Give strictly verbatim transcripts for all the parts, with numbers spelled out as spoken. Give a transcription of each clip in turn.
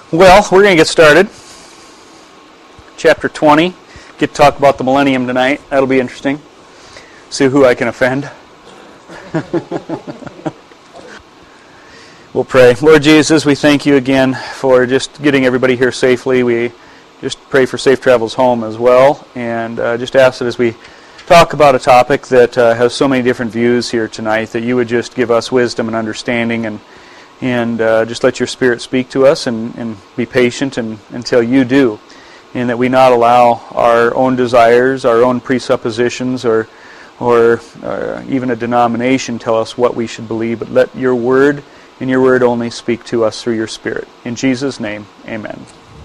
Well, we're going to get started. Chapter twenty. Get to talk about the millennium tonight. That'll be interesting. See who I can offend. We'll pray. Lord Jesus, we thank you again for just getting everybody here safely. We just pray for safe travels home as well. And uh, just ask that as we talk about a topic that uh, has so many different views here tonight, that you would just give us wisdom and understanding and and uh, just let your Spirit speak to us and, and be patient and, until you do. And that we not allow our own desires, our own presuppositions, or or uh, even a denomination tell us what we should believe, but let your word and your word only speak to us through your Spirit. In Jesus' name, amen.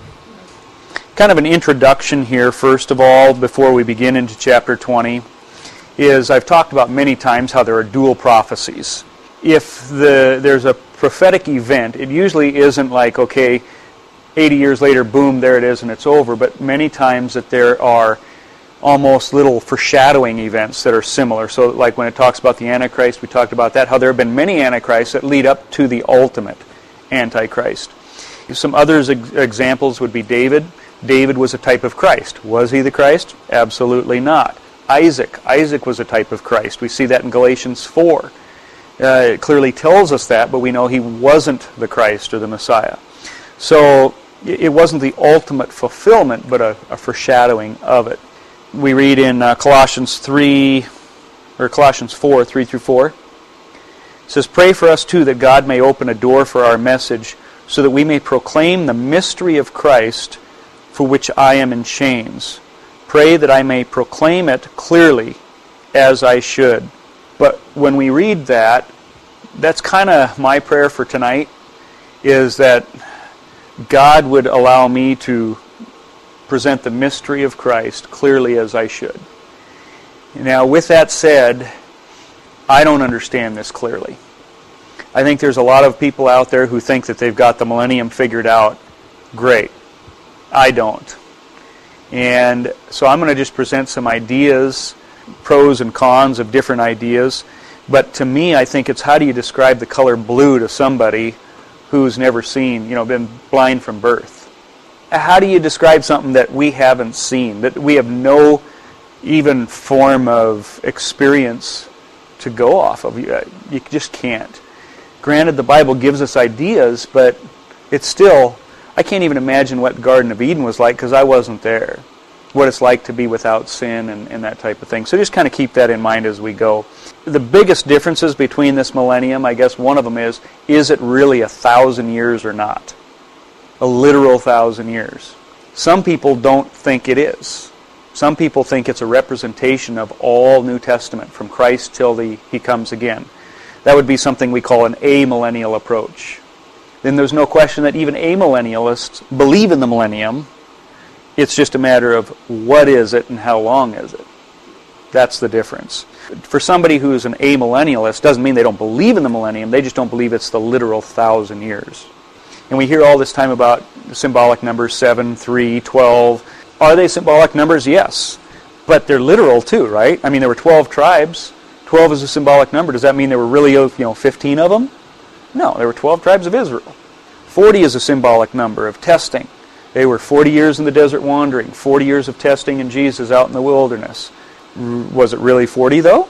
Kind of an introduction here, first of all, before we begin into chapter twenty, is I've talked about many times how there are dual prophecies. If the there's a prophetic event, it usually isn't like, okay, eighty years later, boom, there it is and it's over, but many times that there are almost little foreshadowing events that are similar. So like when it talks about the Antichrist, we talked about that, how there have been many Antichrists that lead up to the ultimate Antichrist. Some other examples would be David. David was a type of Christ. Was he the Christ? Absolutely not. Isaac. Isaac was a type of Christ. We see that in Galatians four. Uh, it clearly tells us that, but we know he wasn't the Christ or the Messiah. So it wasn't the ultimate fulfillment, but a, a foreshadowing of it. We read in uh, Colossians three, or Colossians four, three through four. It says, "Pray for us too, that God may open a door for our message, so that we may proclaim the mystery of Christ, for which I am in chains. Pray that I may proclaim it clearly, as I should." But when we read that, that's kind of my prayer for tonight, is that God would allow me to present the mystery of Christ clearly as I should. Now, with that said, I don't understand this clearly. I think there's a lot of people out there who think that they've got the millennium figured out. Great. I don't. And so I'm going to just present some ideas, pros and cons of different ideas. But to me, I think it's how do you describe the color blue to somebody who's never seen, you know, been blind from birth? How do you describe something that we haven't seen, that we have no even form of experience to go off of? You, you just can't. Granted, the Bible gives us ideas, but it's still, I can't even imagine what the Garden of Eden was like because I wasn't there. What it's like to be without sin and, and that type of thing. So just kind of keep that in mind as we go. The biggest differences between this millennium, I guess one of them is, is it really a thousand years or not? A literal thousand years. Some people don't think it is. Some people think it's a representation of all New Testament, from Christ till the, He comes again. That would be something we call an amillennial approach. Then there's no question that even amillennialists believe in the millennium. It's just a matter of what is it and how long is it. That's the difference. For somebody who's an amillennialist, doesn't mean they don't believe in the millennium, they just don't believe it's the literal thousand years. And we hear all this time about symbolic numbers, seven, three, twelve. Are they symbolic numbers? Yes. But they're literal too, right? I mean, there were twelve tribes. twelve is a symbolic number. Does that mean there were really, you know, fifteen of them? No, there were twelve tribes of Israel. forty is a symbolic number of testing. They were forty years in the desert wandering, forty years of testing in Jesus out in the wilderness. Was it really forty though?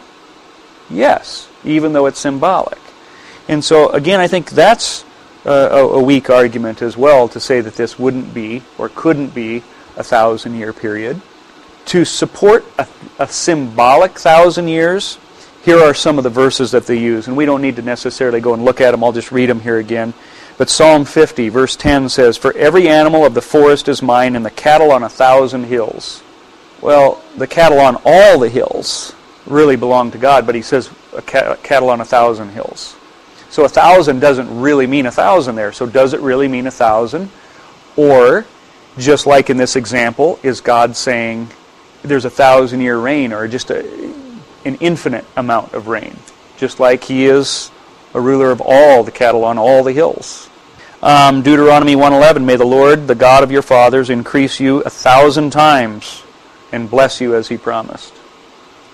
Yes, even though it's symbolic. And so, again, I think that's uh, a, a weak argument as well to say that this wouldn't be or couldn't be a thousand-year period. To support a, a symbolic thousand years, here are some of the verses that they use, and we don't need to necessarily go and look at them. I'll just read them here again. But Psalm fifty, verse ten says, "For every animal of the forest is mine, and the cattle on a thousand hills." Well, the cattle on all the hills really belong to God, but he says a cattle on a thousand hills. So a thousand doesn't really mean a thousand there. So does it really mean a thousand? Or, just like in this example, is God saying there's a thousand-year reign, or just a, an infinite amount of rain? Just like he is a ruler of all the cattle on all the hills. Um, Deuteronomy one eleven, "May the Lord, the God of your fathers, increase you a thousand times and bless you as he promised."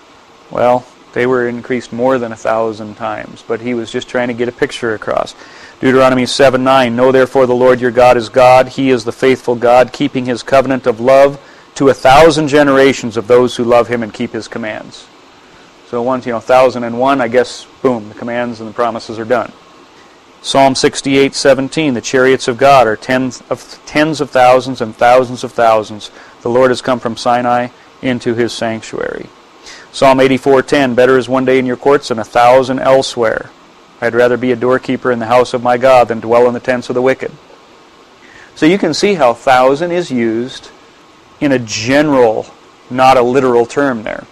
Well, they were increased more than a thousand times, but he was just trying to get a picture across. Deuteronomy seven nine, Know therefore the Lord your God is God. He is the faithful God, keeping his covenant of love to a thousand generations of those who love him and keep his commands. So once, you know, thousand and one, I guess, boom, the commands and the promises are done. Psalm sixty-eight seventeen, The chariots of God are tens of, tens of thousands and thousands of thousands. The Lord has come from Sinai into his sanctuary. Psalm eighty-four ten, Better is one day in your courts than a thousand elsewhere. I'd rather be a doorkeeper in the house of my God than dwell in the tents of the wicked. So you can see how thousand is used in a general, not a literal term there.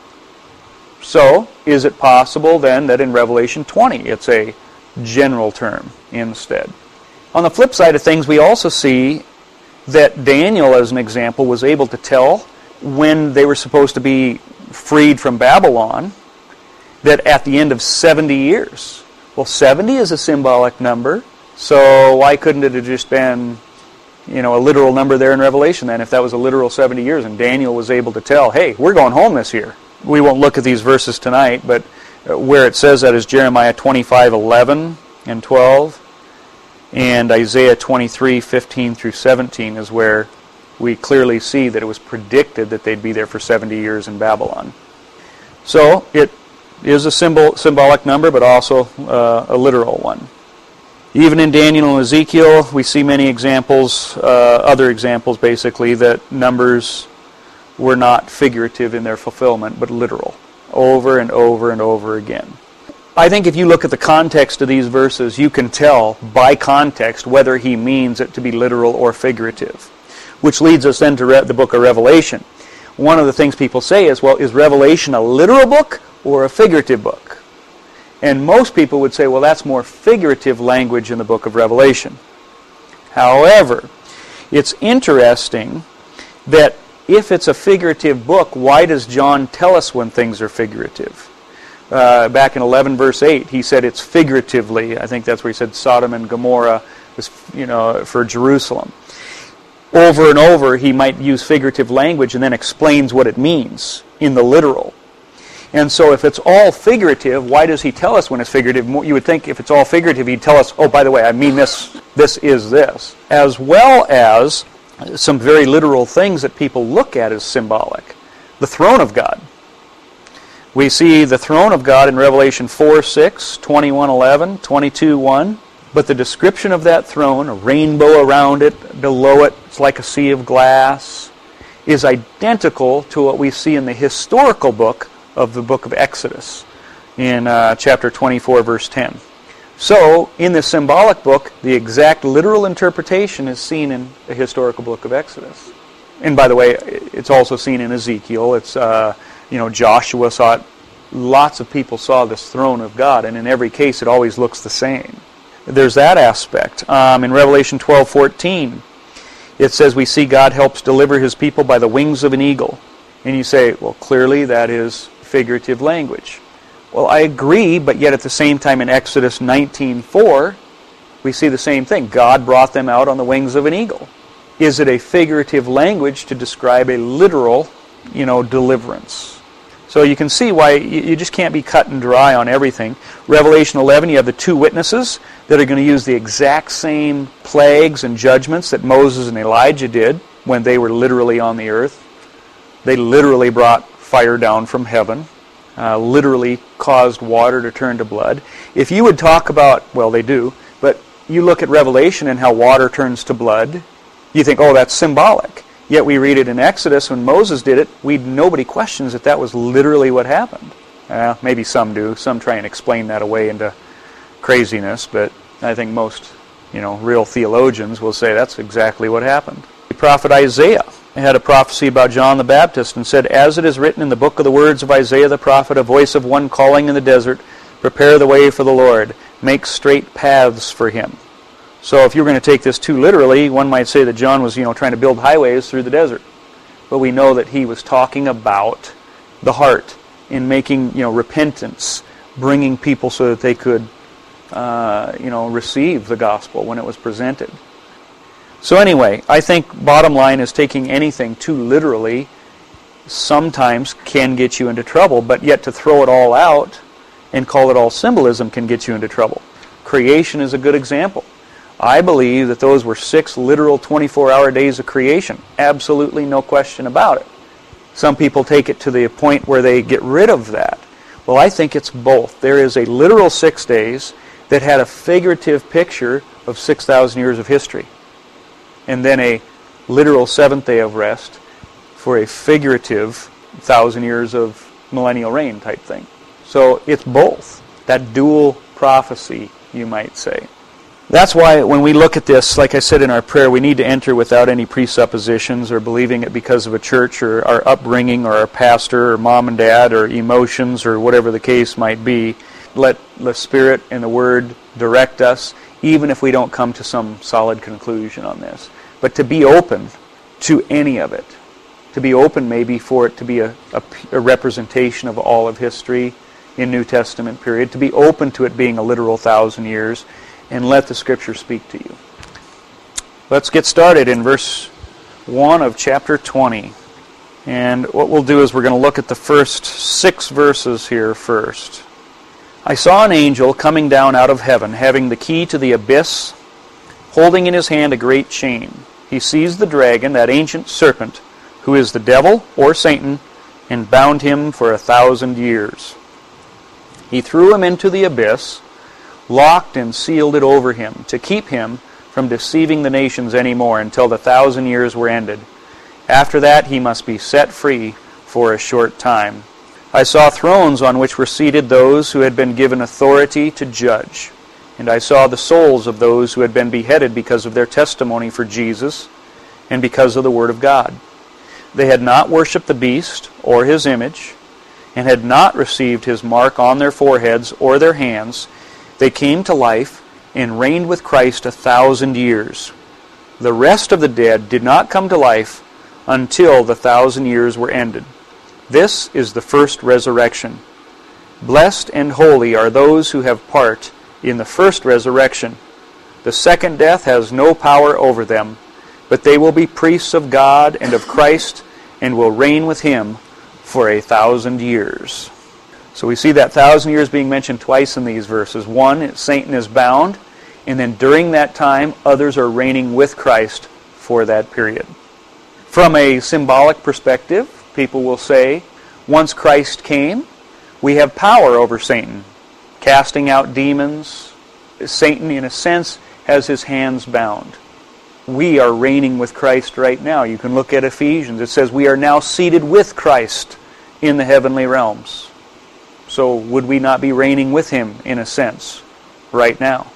So, is it possible then that in Revelation twenty it's a general term instead? On the flip side of things, we also see that Daniel, as an example, was able to tell when they were supposed to be freed from Babylon, that at the end of seventy years. Well, seventy is a symbolic number, so why couldn't it have just been, you know, a literal number there in Revelation then, if that was a literal seventy years, and Daniel was able to tell, hey, we're going home this year. We won't look at these verses tonight, but where it says that is Jeremiah twenty-five eleven and twelve, and Isaiah twenty-three fifteen through seventeen is where we clearly see that it was predicted that they'd be there for seventy years in Babylon. So it is a symbol, symbolic number, but also uh, a literal one. Even in Daniel and Ezekiel, we see many examples, uh, other examples basically, that numbers were not figurative in their fulfillment, but literal, over and over and over again. I think if you look at the context of these verses, you can tell by context whether he means it to be literal or figurative, which leads us then to re- the book of Revelation. One of the things people say is, well, is Revelation a literal book or a figurative book? And most people would say, well, that's more figurative language in the book of Revelation. However, it's interesting that if it's a figurative book, why does John tell us when things are figurative? Uh, back in eleven verse eight, he said it's figuratively. I think that's where he said Sodom and Gomorrah was, you know, for Jerusalem. Over and over, he might use figurative language and then explains what it means in the literal. And so if it's all figurative, why does he tell us when it's figurative? You would think if it's all figurative, he'd tell us, oh, by the way, I mean this, this is this. As well as some very literal things that people look at as symbolic. The throne of God. We see the throne of God in Revelation four six, twenty-one eleven, twenty-two one. But the description of that throne, a rainbow around it, below it, it's like a sea of glass, is identical to what we see in the historical book of the book of Exodus in uh, chapter twenty-four, verse ten. So, in the symbolic book, the exact literal interpretation is seen in the historical book of Exodus. And by the way, it's also seen in Ezekiel. It's, uh, you know, Joshua saw it. Lots of people saw this throne of God, and in every case it always looks the same. There's that aspect. Um, in Revelation twelve fourteen, it says we see God helps deliver his people by the wings of an eagle. And you say, well, clearly that is figurative language. Well, I agree, but yet at the same time in Exodus nineteen four, we see the same thing. God brought them out on the wings of an eagle. Is it a figurative language to describe a literal, you know, deliverance? So you can see why you just can't be cut and dry on everything. Revelation eleven, you have the two witnesses that are going to use the exact same plagues and judgments that Moses and Elijah did when they were literally on the earth. They literally brought fire down from heaven. Uh, literally caused water to turn to blood. If you would talk about, well, they do, but you look at Revelation and how water turns to blood, you think, oh, that's symbolic. Yet we read it in Exodus when Moses did it. We nobody questions that that was literally what happened. Uh, maybe some do. Some try and explain that away into craziness, but I think most, you know, real theologians will say that's exactly what happened. The prophet Isaiah had a prophecy about John the Baptist and said, as it is written in the book of the words of Isaiah the prophet, a voice of one calling in the desert, prepare the way for the Lord, make straight paths for him. So if you were going to take this too literally, one might say that John was, you know, trying to build highways through the desert. But we know that he was talking about the heart in making, you know, repentance, bringing people so that they could, uh, you know, receive the gospel when it was presented. So anyway, I think bottom line is taking anything too literally sometimes can get you into trouble, but yet to throw it all out and call it all symbolism can get you into trouble. Creation is a good example. I believe that those were six literal twenty-four hour days of creation. Absolutely no question about it. Some people take it to the point where they get rid of that. Well, I think it's both. There is a literal six days that had a figurative picture of six thousand years of history. And then a literal seventh day of rest for a figurative thousand years of millennial reign type thing. So it's both. That dual prophecy, you might say. That's why when we look at this, like I said in our prayer, we need to enter without any presuppositions or believing it because of a church or our upbringing or our pastor or mom and dad or emotions or whatever the case might be. Let the Spirit and the Word direct us, even if we don't come to some solid conclusion on this. But to be open to any of it. To be open maybe for it to be a, a, a representation of all of history in New Testament period. To be open to it being a literal thousand years. And let the Scripture speak to you. Let's get started in verse one of chapter twenty. And what we'll do is we're going to look at the first six verses here first. I saw an angel coming down out of heaven, having the key to the abyss, holding in his hand a great chain. He seized the dragon, that ancient serpent, who is the devil, or Satan, and bound him for a thousand years. He threw him into the abyss, locked and sealed it over him, to keep him from deceiving the nations any more until the thousand years were ended. After that he must be set free for a short time. I saw thrones on which were seated those who had been given authority to judge. And I saw the souls of those who had been beheaded because of their testimony for Jesus and because of the Word of God. They had not worshipped the beast or his image, and had not received his mark on their foreheads or their hands. They came to life and reigned with Christ a thousand years. The rest of the dead did not come to life until the thousand years were ended. This is the first resurrection. Blessed and holy are those who have part in the first resurrection. The second death has no power over them, but they will be priests of God and of Christ, and will reign with him for a thousand years. So we see that thousand years being mentioned twice in these verses. One, Satan is bound, and then during that time, others are reigning with Christ for that period. From a symbolic perspective, people will say, once Christ came, we have power over Satan, casting out demons. Satan, in a sense, has his hands bound. We are reigning with Christ right now. You can look at Ephesians. It says we are now seated with Christ in the heavenly realms. So would we not be reigning with him, in a sense, right now?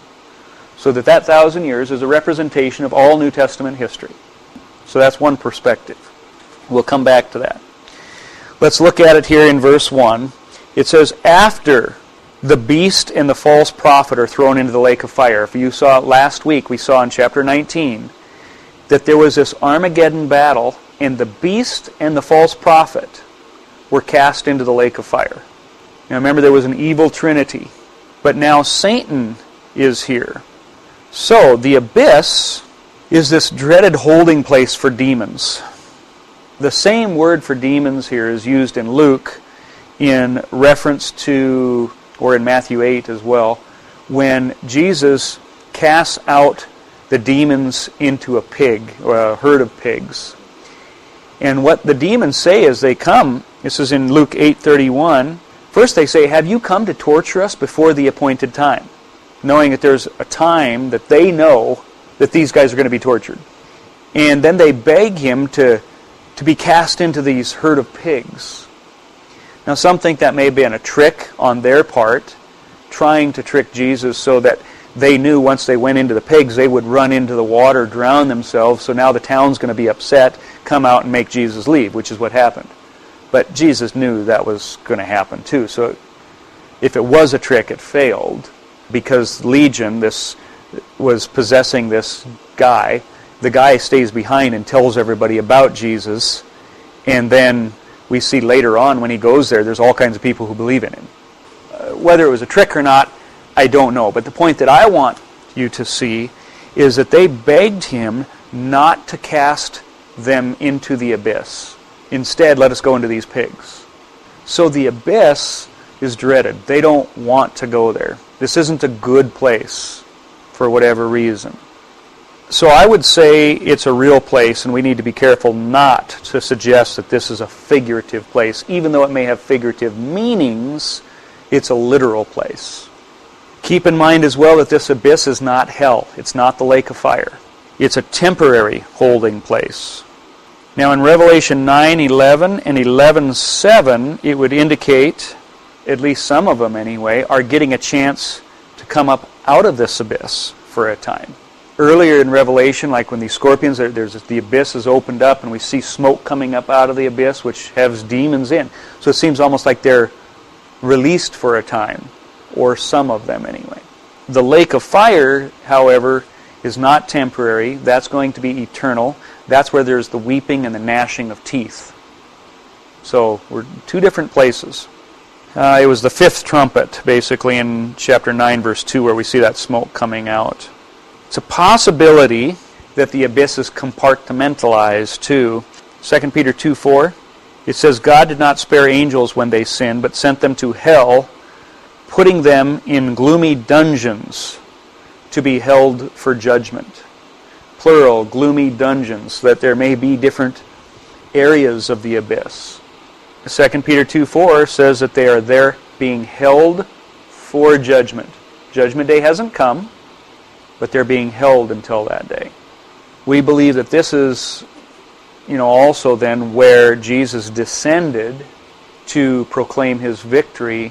So that that thousand years is a representation of all New Testament history. So that's one perspective. We'll come back to that. Let's look at it here in verse one. It says, after the beast and the false prophet are thrown into the lake of fire. If you saw it last week, we saw in chapter nineteen, that there was this Armageddon battle, and the beast and the false prophet were cast into the lake of fire. Now remember, there was an evil trinity. But now Satan is here. So the abyss is this dreaded holding place for demons. The same word for demons here is used in Luke in reference to, or in Matthew eight as well, when Jesus casts out the demons into a pig, or a herd of pigs. And what the demons say as they come, this is in Luke eight thirty-one, first they say, have you come to torture us before the appointed time? Knowing that there's a time that they know that these guys are going to be tortured. And then they beg him to, to be cast into these herd of pigs. Now some think that may have been a trick on their part, trying to trick Jesus so that they knew once they went into the pigs, they would run into the water, drown themselves, so now the town's going to be upset, come out and make Jesus leave, which is what happened. But Jesus knew that was going to happen too. So if it was a trick, it failed. Because Legion, this was possessing this guy. The guy stays behind and tells everybody about Jesus. And then we see later on when he goes there, there's all kinds of people who believe in him. Uh, whether it was a trick or not, I don't know. But the point that I want you to see is that they begged him not to cast them into the abyss. Instead, let us go into these pigs. So the abyss is dreaded. They don't want to go there. This isn't a good place for whatever reason. So I would say it's a real place, and we need to be careful not to suggest that this is a figurative place. Even though it may have figurative meanings, it's a literal place. Keep in mind as well that this abyss is not hell. It's not the lake of fire. It's a temporary holding place. Now in Revelation nine eleven and eleven seven, it would indicate, at least some of them anyway, are getting a chance to come up out of this abyss for a time. Earlier in Revelation, like when these scorpions, there's the abyss is opened up and we see smoke coming up out of the abyss, which has demons in. So it seems almost like they're released for a time, or some of them anyway. The lake of fire, however, is not temporary. That's going to be eternal. That's where there's the weeping and the gnashing of teeth. So we're two different places. Uh, it was the fifth trumpet, basically, in chapter nine, verse two, where we see that smoke coming out. It's a possibility that the abyss is compartmentalized too. Second Peter two four, it says, God did not spare angels when they sinned, but sent them to hell, putting them in gloomy dungeons to be held for judgment. Plural, gloomy dungeons, that there may be different areas of the abyss. Second Peter two four says that they are there being held for judgment. Judgment day hasn't come, but they're being held until that day. We believe that this is, you know, also then where Jesus descended to proclaim his victory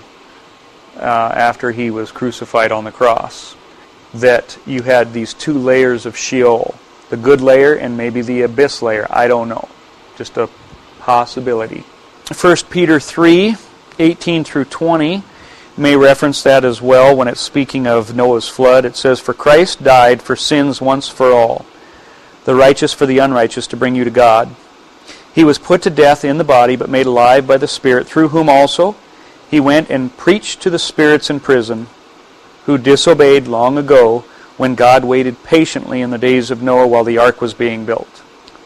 uh, after he was crucified on the cross. That you had these two layers of Sheol, the good layer and maybe the abyss layer. I don't know. Just a possibility. First Peter three, eighteen through twenty may reference that as well when it's speaking of Noah's flood. It says, For Christ died for sins once for all, the righteous for the unrighteous, to bring you to God. He was put to death in the body, but made alive by the Spirit, through whom also he went and preached to the spirits in prison, who disobeyed long ago, when God waited patiently in the days of Noah while the ark was being built.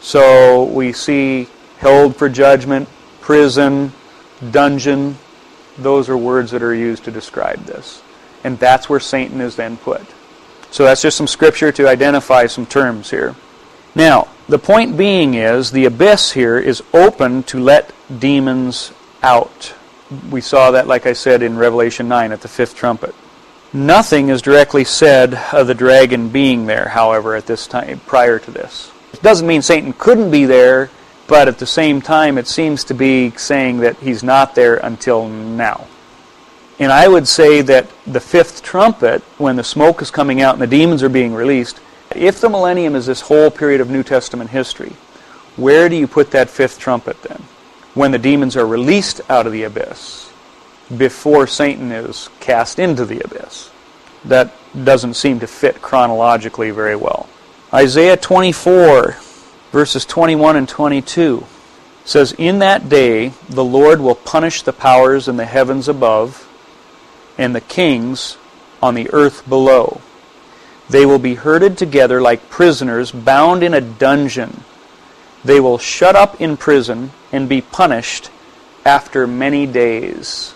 So we see held for judgment, prison, dungeon. Those are words that are used to describe this. And that's where Satan is then put. So that's just some scripture to identify some terms here. Now, the point being is, the abyss here is open to let demons out. We saw that, like I said, in Revelation nine at the fifth trumpet. Nothing is directly said of the dragon being there, however, at this time, prior to this. It doesn't mean Satan couldn't be there, but at the same time, it seems to be saying that he's not there until now. And I would say that the fifth trumpet, when the smoke is coming out and the demons are being released, if the millennium is this whole period of New Testament history, where do you put that fifth trumpet then? When the demons are released out of the abyss, before Satan is cast into the abyss. That doesn't seem to fit chronologically very well. Isaiah twenty-four, verses twenty-one and twenty-two says, In that day the Lord will punish the powers in the heavens above and the kings on the earth below. They will be herded together like prisoners bound in a dungeon. They will shut up in prison and be punished after many days.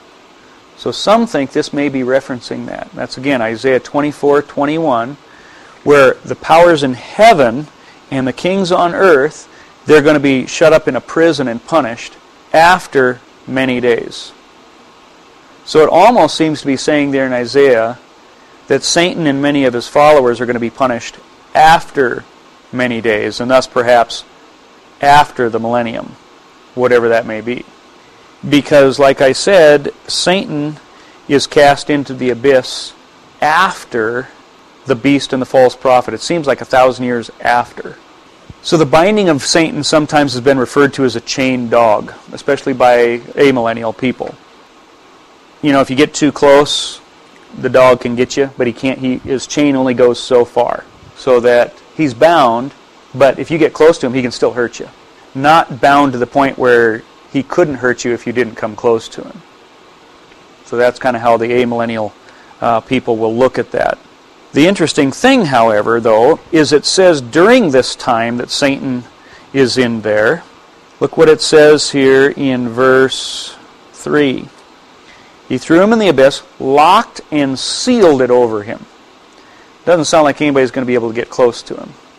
So some think this may be referencing that. That's again Isaiah twenty-four twenty-one, where the powers in heaven and the kings on earth, they're going to be shut up in a prison and punished after many days. So it almost seems to be saying there in Isaiah that Satan and many of his followers are going to be punished after many days, and thus perhaps after the millennium, whatever that may be. Because, like I said, Satan is cast into the abyss after the beast and the false prophet. It seems like a thousand years after. So the binding of Satan sometimes has been referred to as a chained dog, especially by amillennial people. You know, if you get too close, the dog can get you, but he can't. He, his chain only goes so far, so that he's bound, but if you get close to him, he can still hurt you. Not bound to the point where he couldn't hurt you if you didn't come close to him. So that's kind of how the amillennial uh, people will look at that. The interesting thing, however, though, is it says during this time that Satan is in there. Look what it says here in verse three. He threw him in the abyss, locked and sealed it over him. Doesn't sound like anybody's going to be able to get close to him.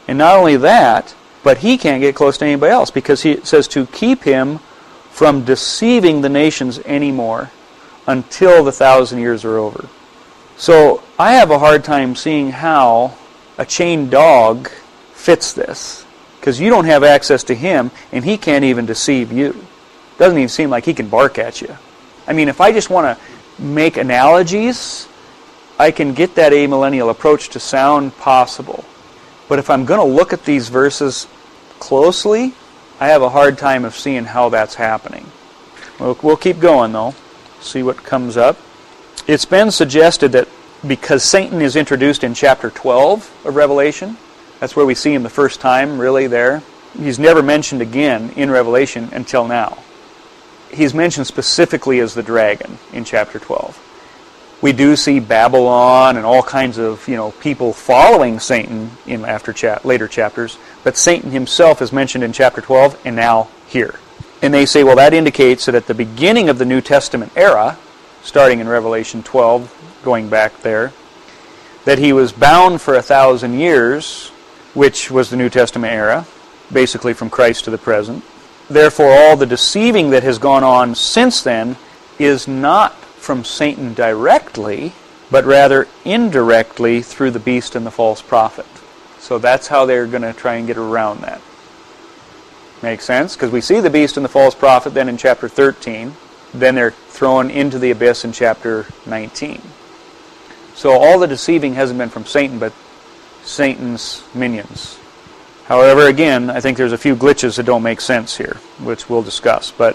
And not only that, but he can't get close to anybody else, because he says to keep him from deceiving the nations anymore until the thousand years are over. So I have a hard time seeing how a chained dog fits this, because you don't have access to him, and he can't even deceive you. Doesn't even seem like he can bark at you. I mean, if I just want to make analogies, I can get that amillennial approach to sound possible. But if I'm going to look at these verses closely, I have a hard time of seeing how that's happening. We'll, we'll keep going, though. See what comes up. It's been suggested that because Satan is introduced in chapter twelve of Revelation, that's where we see him the first time, really, there. He's never mentioned again in Revelation until now. He's mentioned specifically as the dragon in chapter twelve. We do see Babylon and all kinds of, you know, people following Satan in after cha- later chapters, but Satan himself is mentioned in chapter twelve and now here. And they say, well, that indicates that at the beginning of the New Testament era, starting in Revelation twelve, going back there, that he was bound for a thousand years, which was the New Testament era, basically from Christ to the present. Therefore, all the deceiving that has gone on since then is not from Satan directly, but rather indirectly through the beast and the false prophet. So that's how they're going to try and get around that. Makes sense? Because we see the beast and the false prophet then in chapter thirteen. Then they're thrown into the abyss in chapter nineteen. So all the deceiving hasn't been from Satan, but Satan's minions. However, again, I think there's a few glitches that don't make sense here, which we'll discuss. But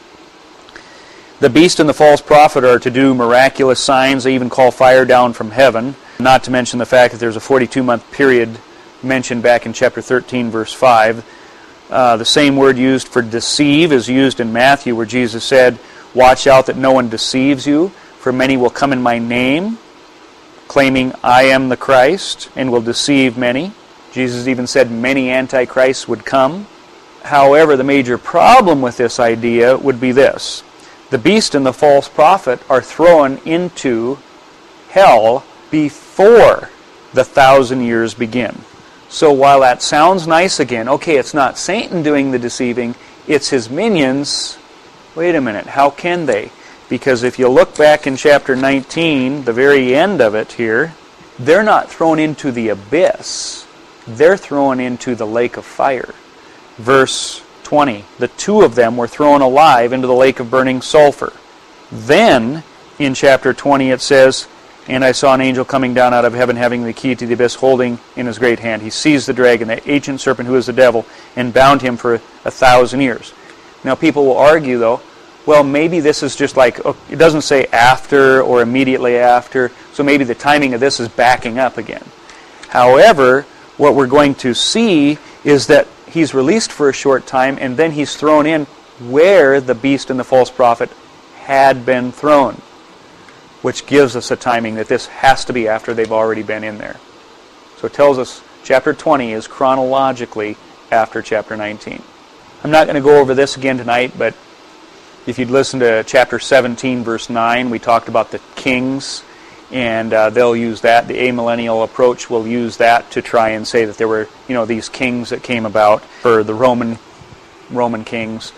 the beast and the false prophet are to do miraculous signs. They even call fire down from heaven. Not to mention the fact that there's a forty-two month period mentioned back in chapter thirteen, verse five. Uh, the same word used for deceive is used in Matthew, where Jesus said, watch out that no one deceives you, for many will come in my name, claiming I am the Christ, and will deceive many. Jesus even said many antichrists would come. However, the major problem with this idea would be this. The beast and the false prophet are thrown into hell before the thousand years begin. So while that sounds nice again, okay, it's not Satan doing the deceiving, it's his minions. Wait a minute, how can they? Because if you look back in chapter nineteen, the very end of it here, they're not thrown into the abyss. They're thrown into the lake of fire. Verse twenty, the two of them were thrown alive into the lake of burning sulfur. Then, in chapter twenty, it says, and I saw an angel coming down out of heaven, having the key to the abyss, holding in his great hand. He seized the dragon, the ancient serpent who is the devil, and bound him for a thousand years. Now people will argue, though, well, maybe this is just like, it doesn't say after or immediately after, so maybe the timing of this is backing up again. However, what we're going to see is that he's released for a short time, and then he's thrown in where the beast and the false prophet had been thrown, which gives us a timing that this has to be after they've already been in there. So it tells us chapter twenty is chronologically after chapter nineteen. I'm not going to go over this again tonight, but if you'd listen to chapter seventeen, verse nine, we talked about the kings, and uh, they'll use that. The amillennial approach will use that to try and say that there were, you know, these kings that came about for the Roman Roman kings.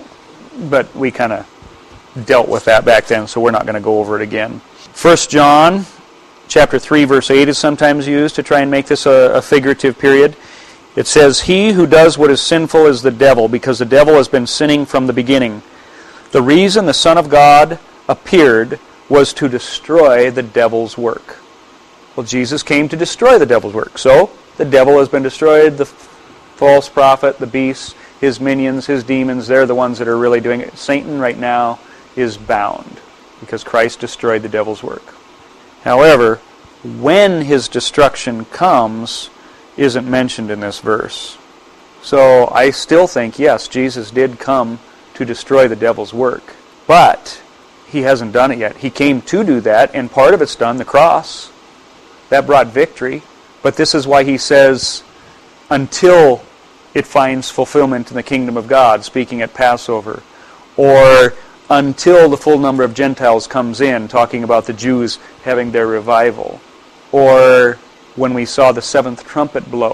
But we kind of dealt with that back then, so we're not going to go over it again. First John chapter three, verse eight is sometimes used to try and make this a, a figurative period. It says, he who does what is sinful is the devil, because the devil has been sinning from the beginning. The reason the Son of God appeared was to destroy the devil's work. Well, Jesus came to destroy the devil's work. So, the devil has been destroyed, the false prophet, the beast, his minions, his demons, they're the ones that are really doing it. Satan right now is bound because Christ destroyed the devil's work. However, when his destruction comes isn't mentioned in this verse. So I still think, yes, Jesus did come to destroy the devil's work, but he hasn't done it yet. He came to do that, and part of it's done, the cross. That brought victory. But this is why he says, until it finds fulfillment in the kingdom of God, speaking at Passover, or until the full number of Gentiles comes in, talking about the Jews having their revival, or when we saw the seventh trumpet blow,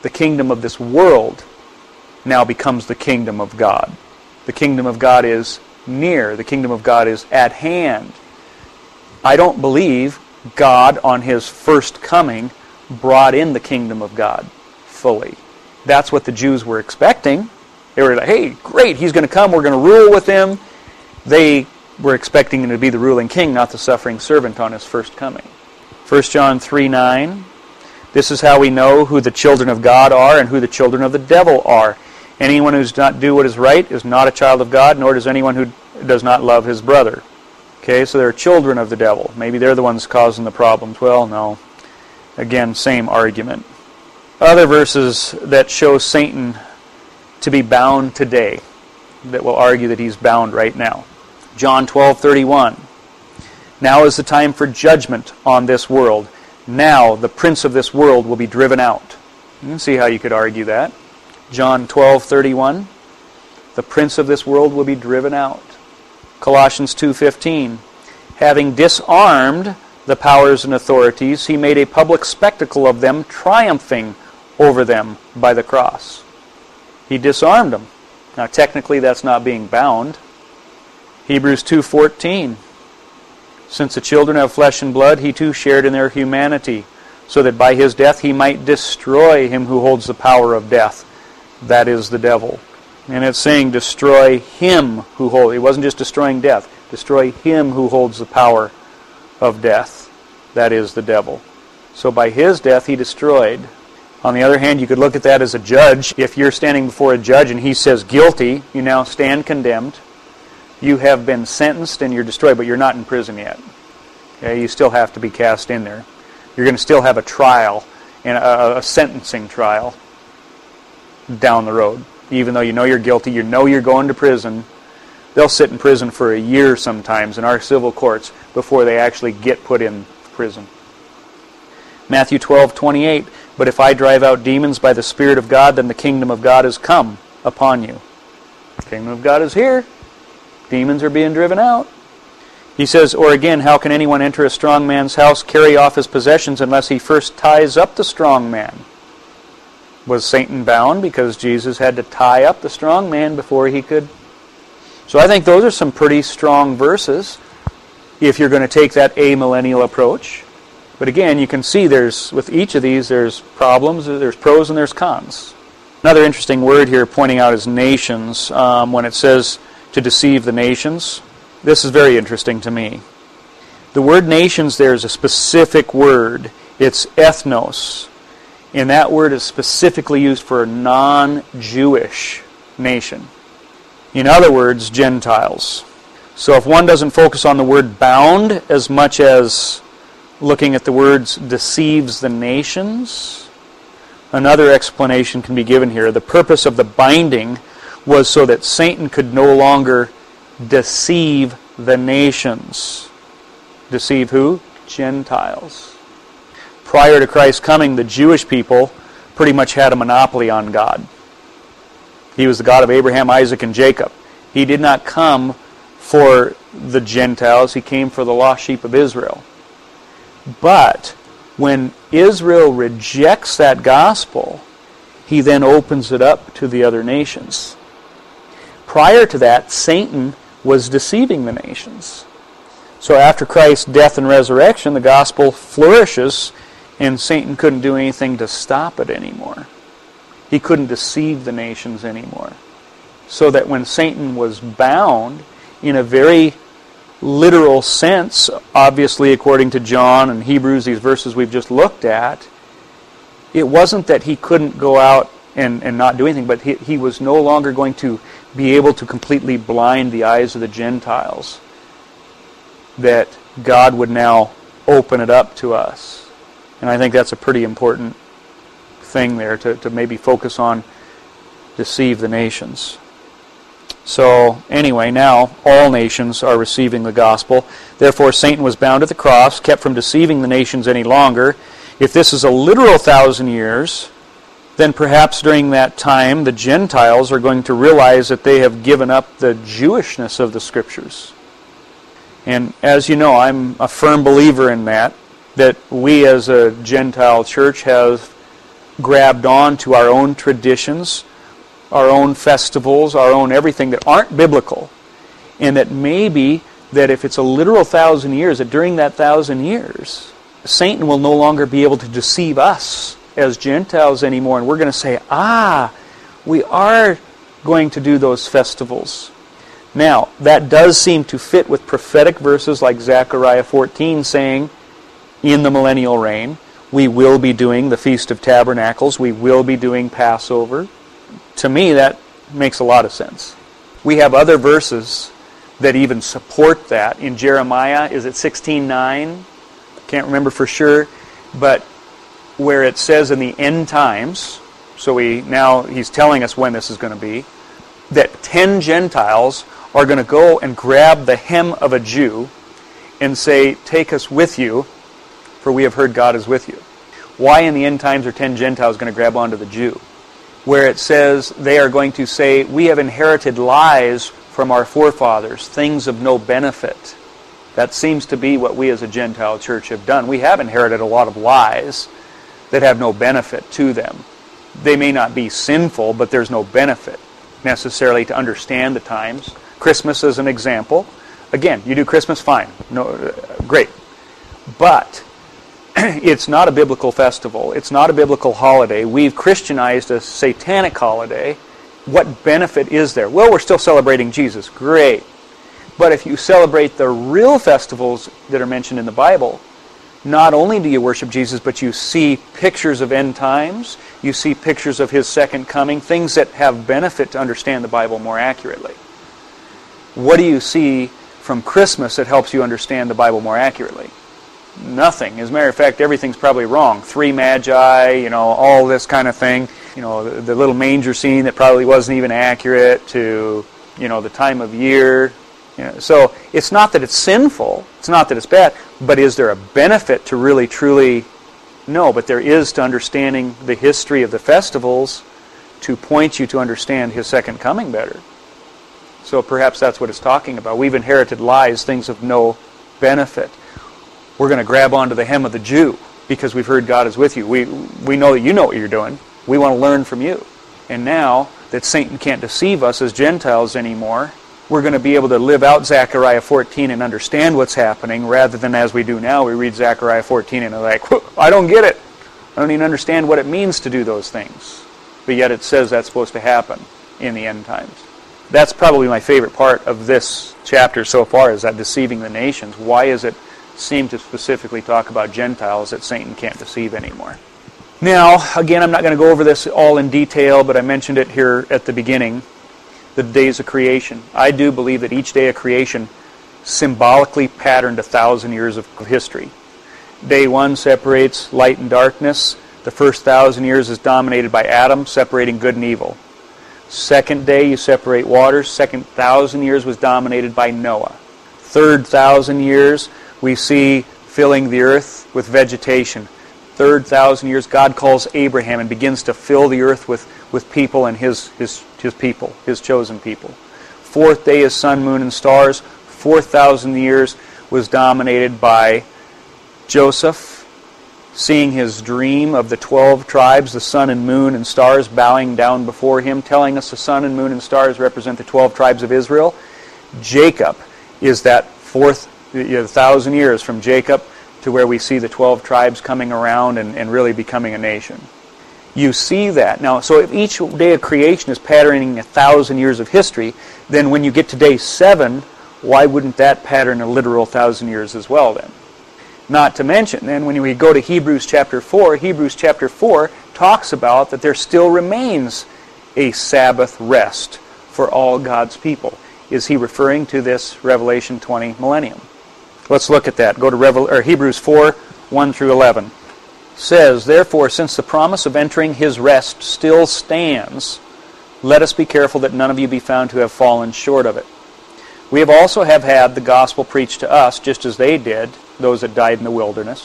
the kingdom of this world now becomes the kingdom of God. The kingdom of God is near. The kingdom of God is at hand. I don't believe God, on His first coming, brought in the kingdom of God fully. That's what the Jews were expecting. They were like, hey, great, He's going to come, we're going to rule with Him. They were expecting Him to be the ruling king, not the suffering servant on His first coming. First John three nine, this is how we know who the children of God are and who the children of the devil are. Anyone who does not do what is right is not a child of God, nor does anyone who does not love his brother. Okay, so they're children of the devil. Maybe they're the ones causing the problems. Well, no. Again, same argument. Other verses that show Satan to be bound today, that will argue that he's bound right now. John twelve thirty-one. Now is the time for judgment on this world. Now the prince of this world will be driven out. You can see how you could argue that. John twelve thirty-one. The prince of this world will be driven out. Colossians two fifteen. Having disarmed the powers and authorities, He made a public spectacle of them, triumphing over them by the cross. He disarmed them. Now technically that's not being bound. Hebrews two fourteen. Since the children have flesh and blood, He too shared in their humanity, so that by His death He might destroy him who holds the power of death. That is the devil. And it's saying destroy him who holds. It wasn't just destroying death. Destroy him who holds the power of death. That is the devil. So by his death He destroyed. On the other hand, you could look at that as a judge. If you're standing before a judge and he says guilty, you now stand condemned. You have been sentenced and you're destroyed, but you're not in prison yet. Okay, you still have to be cast in there. You're going to still have a trial, and a, a sentencing trial down the road. Even though you know you're guilty, you know you're going to prison. They'll sit in prison for a year sometimes in our civil courts before they actually get put in prison. Matthew twelve twenty-eight. But if I drive out demons by the Spirit of God, then the kingdom of God has come upon you. The kingdom of God is here. Demons are being driven out. He says, or again, how can anyone enter a strong man's house, carry off his possessions, unless he first ties up the strong man? Was Satan bound because Jesus had to tie up the strong man before he could? So I think those are some pretty strong verses if you're going to take that amillennial approach. But again, you can see there's with each of these there's problems, there's pros and there's cons. Another interesting word here pointing out is nations. Um, when it says to deceive the nations, this is very interesting to me. The word nations there is a specific word. It's ethnos. And that word is specifically used for a non-Jewish nation. In other words, Gentiles. So if one doesn't focus on the word bound as much as looking at the words deceives the nations, another explanation can be given here. The purpose of the binding was so that Satan could no longer deceive the nations. Deceive who? Gentiles. Prior to Christ's coming, the Jewish people pretty much had a monopoly on God. He was the God of Abraham, Isaac, and Jacob. He did not come for the Gentiles. He came for the lost sheep of Israel. But when Israel rejects that gospel, He then opens it up to the other nations. Prior to that, Satan was deceiving the nations. So after Christ's death and resurrection, the gospel flourishes, and Satan couldn't do anything to stop it anymore. He couldn't deceive the nations anymore. So that when Satan was bound, in a very literal sense, obviously according to John and Hebrews, these verses we've just looked at, it wasn't that he couldn't go out and, and not do anything, but he, he was no longer going to be able to completely blind the eyes of the Gentiles. That God would now open it up to us. And I think that's a pretty important thing there, to, to maybe focus on deceive the nations. So, anyway, now all nations are receiving the gospel. Therefore, Satan was bound at the cross, kept from deceiving the nations any longer. If this is a literal thousand years, then perhaps during that time the Gentiles are going to realize that they have given up the Jewishness of the Scriptures. And as you know, I'm a firm believer in that, that we as a Gentile church have grabbed on to our own traditions, our own festivals, our own everything that aren't biblical, and that maybe that if it's a literal thousand years, that during that thousand years, Satan will no longer be able to deceive us as Gentiles anymore, and we're going to say, ah, we are going to do those festivals. Now, that does seem to fit with prophetic verses like Zechariah fourteen saying, in the millennial reign, we will be doing the Feast of Tabernacles, we will be doing Passover. To me, that makes a lot of sense. We have other verses that even support that. In Jeremiah, is it sixteen nine? Can't remember for sure, but where it says in the end times, so we now he's telling us when this is going to be, that ten Gentiles are going to go and grab the hem of a Jew and say, take us with you, for we have heard God is with you. Why in the end times are ten Gentiles going to grab onto the Jew? Where it says they are going to say, we have inherited lies from our forefathers, things of no benefit. That seems to be what we as a Gentile church have done. We have inherited a lot of lies that have no benefit to them. They may not be sinful, but there's no benefit necessarily to understand the times. Christmas is an example. Again, you do Christmas, fine. No, uh, great. But it's not a biblical festival. It's not a biblical holiday. We've Christianized a satanic holiday. What benefit is there? Well, we're still celebrating Jesus. Great. But if you celebrate the real festivals that are mentioned in the Bible, not only do you worship Jesus, but you see pictures of end times, you see pictures of His second coming, things that have benefit to understand the Bible more accurately. What do you see from Christmas that helps you understand the Bible more accurately? Nothing. As a matter of fact, everything's probably wrong. Three magi, you know, all this kind of thing. You know, the, the little manger scene that probably wasn't even accurate to, you know, the time of year. You know, so it's not that it's sinful. It's not that it's bad. But is there a benefit to really, truly? No, but there is to understanding the history of the festivals to point you to understand His second coming better. So perhaps that's what it's talking about. We've inherited lies, things of no benefit. We're going to grab onto the hem of the Jew because we've heard God is with you. We we know that you know what you're doing. We want to learn from you. And now that Satan can't deceive us as Gentiles anymore, we're going to be able to live out Zechariah fourteen and understand what's happening rather than as we do now. We read Zechariah fourteen and are like, I don't get it. I don't even understand what it means to do those things. But yet it says that's supposed to happen in the end times. That's probably my favorite part of this chapter so far, is that deceiving the nations. Why does it seem to specifically talk about Gentiles that Satan can't deceive anymore? Now, again, I'm not going to go over this all in detail, but I mentioned it here at the beginning, the days of creation. I do believe that each day of creation symbolically patterned a thousand years of history. Day one separates light and darkness. The first thousand years is dominated by Adam, separating good and evil. Second day, you separate waters. Second thousand years was dominated by Noah. Third thousand years, we see filling the earth with vegetation. Third thousand years, God calls Abraham and begins to fill the earth with, with people and his, his, his people, His chosen people. Fourth day is sun, moon, and stars. Fourth thousand years was dominated by Joseph, seeing his dream of the twelve tribes, the sun and moon and stars bowing down before him, telling us the sun and moon and stars represent the twelve tribes of Israel. Jacob is that fourth you know, thousand years from Jacob to where we see the twelve tribes coming around and, and really becoming a nation. You see that. Now, so if each day of creation is patterning a thousand years of history, then when you get to day seven, why wouldn't that pattern a literal thousand years as well then? Not to mention, then, when we go to Hebrews chapter four, Hebrews chapter four talks about that there still remains a Sabbath rest for all God's people. Is he referring to this Revelation twenty millennium? Let's look at that. Go to Revel- or Hebrews four, one through eleven. It says, therefore, since the promise of entering his rest still stands, let us be careful that none of you be found to have fallen short of it. We have also have had the gospel preached to us, just as they did, those that died in the wilderness.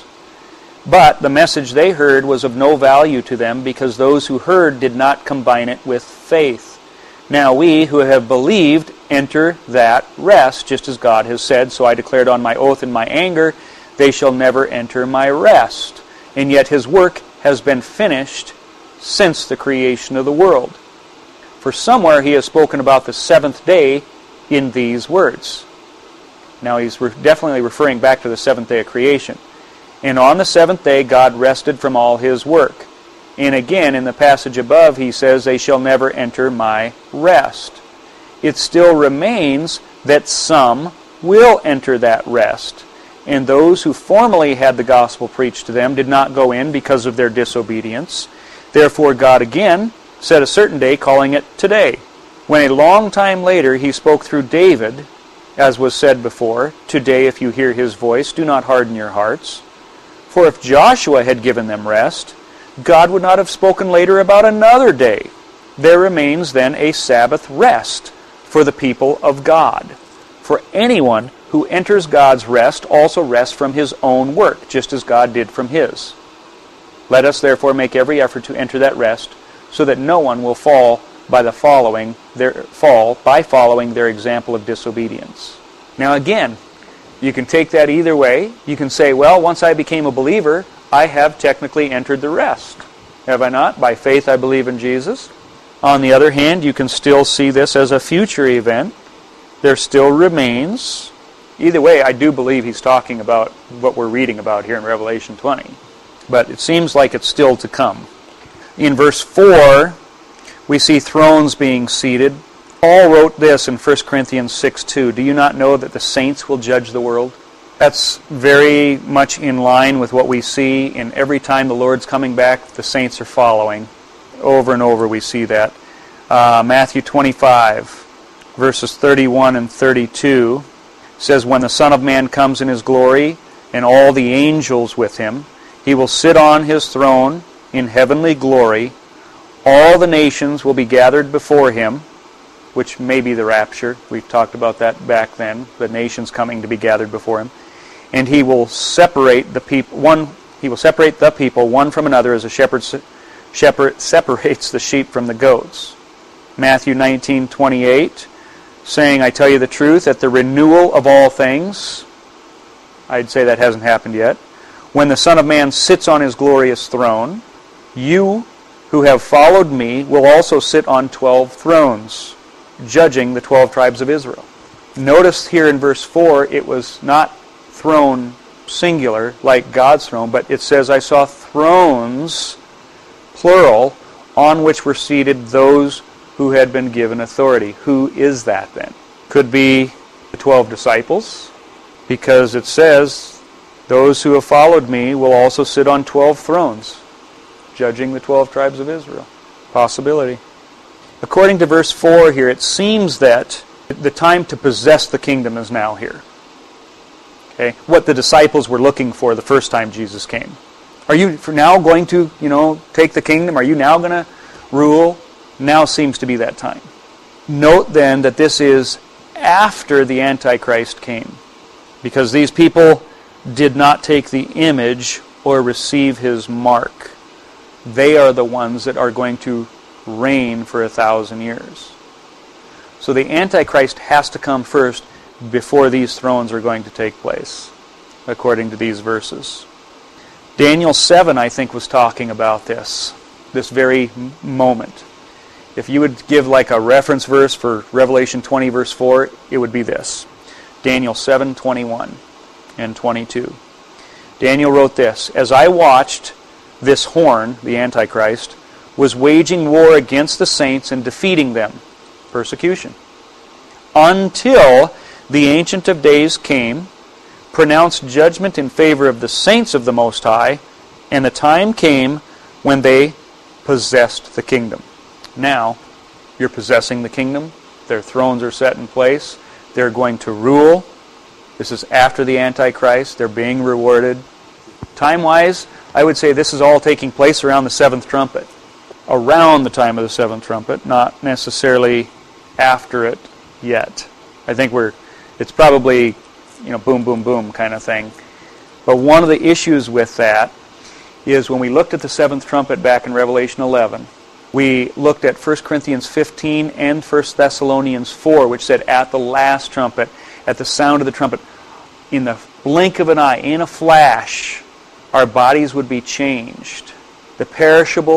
But the message they heard was of no value to them, because those who heard did not combine it with faith. Now we who have believed enter that rest, just as God has said, so I declared on my oath in my anger, they shall never enter my rest. And yet his work has been finished since the creation of the world. For somewhere he has spoken about the seventh day in these words. Now he's re- definitely referring back to the seventh day of creation. And on the seventh day God rested from all his work. And again, in the passage above, he says, they shall never enter my rest. It still remains that some will enter that rest. And those who formerly had the gospel preached to them did not go in because of their disobedience. Therefore God again set a certain day, calling it today. When a long time later he spoke through David, as was said before, today if you hear his voice, do not harden your hearts. For if Joshua had given them rest, God would not have spoken later about another day. There remains then a Sabbath rest for the people of God. For anyone who enters God's rest also rests from his own work, just as God did from his. Let us therefore make every effort to enter that rest, so that no one will fall by the following their fall by following their example of disobedience. Now again, you can take that either way. You can say, well, once I became a believer, I have technically entered the rest. Have I not? By faith I believe in Jesus. On the other hand, you can still see this as a future event. There still remains. Either way, I do believe he's talking about what we're reading about here in Revelation twenty. But it seems like it's still to come. In verse four, we see thrones being seated. Paul wrote this in First Corinthians six two. Do you not know that the saints will judge the world? That's very much in line with what we see in every time the Lord's coming back, the saints are following. Over and over we see that. Uh, Matthew twenty-five, verses thirty-one and thirty-two says, when the Son of Man comes in his glory and all the angels with him, he will sit on his throne in heavenly glory. All the nations will be gathered before him, which may be the rapture. We've talked about that back then, the nations coming to be gathered before him. And he will separate the people one he will separate the people one from another as a shepherd, shepherd separates the sheep from the goats. Matthew nineteen twenty-eight, saying, I tell you the truth, at the renewal of all things, I'd say that hasn't happened yet, when the Son of Man sits on his glorious throne, you who have followed me will also sit on twelve thrones, judging the twelve tribes of Israel. Notice here in verse four, it was not throne singular like God's throne, but it says, I saw thrones, plural, on which were seated those who had been given authority. Who is that then? Could be the twelve disciples, because it says, those who have followed me will also sit on twelve thrones, judging the twelve tribes of Israel. Possibility. According to verse four here, it seems that the time to possess the kingdom is now here. Okay, what the disciples were looking for the first time Jesus came. Are you for now going to, you know, take the kingdom? Are you now going to rule? Now seems to be that time. Note then that this is after the Antichrist came, because these people did not take the image or receive his mark. They are the ones that are going to reign for a thousand years. So the Antichrist has to come first before these thrones are going to take place, according to these verses. Daniel seven, I think, was talking about this, this very moment. If you would give like a reference verse for Revelation twenty, verse four, it would be this. Daniel seven, twenty-one and twenty-two. Daniel wrote this, as I watched, this horn, the Antichrist, was waging war against the saints and defeating them, persecution, until the Ancient of Days came, pronounced judgment in favor of the saints of the Most High, and the time came when they possessed the kingdom. Now, you're possessing the kingdom. Their thrones are set in place. They're going to rule. This is after the Antichrist. They're being rewarded. Time-wise, I would say this is all taking place around the seventh trumpet. Around the time of the seventh trumpet, not necessarily after it yet. I think we're, it's probably, you know, boom, boom, boom kind of thing. But one of the issues with that is when we looked at the seventh trumpet back in Revelation eleven, we looked at First Corinthians fifteen and First Thessalonians four, which said, at the last trumpet, at the sound of the trumpet, in the blink of an eye, in a flash, our bodies would be changed. The perishable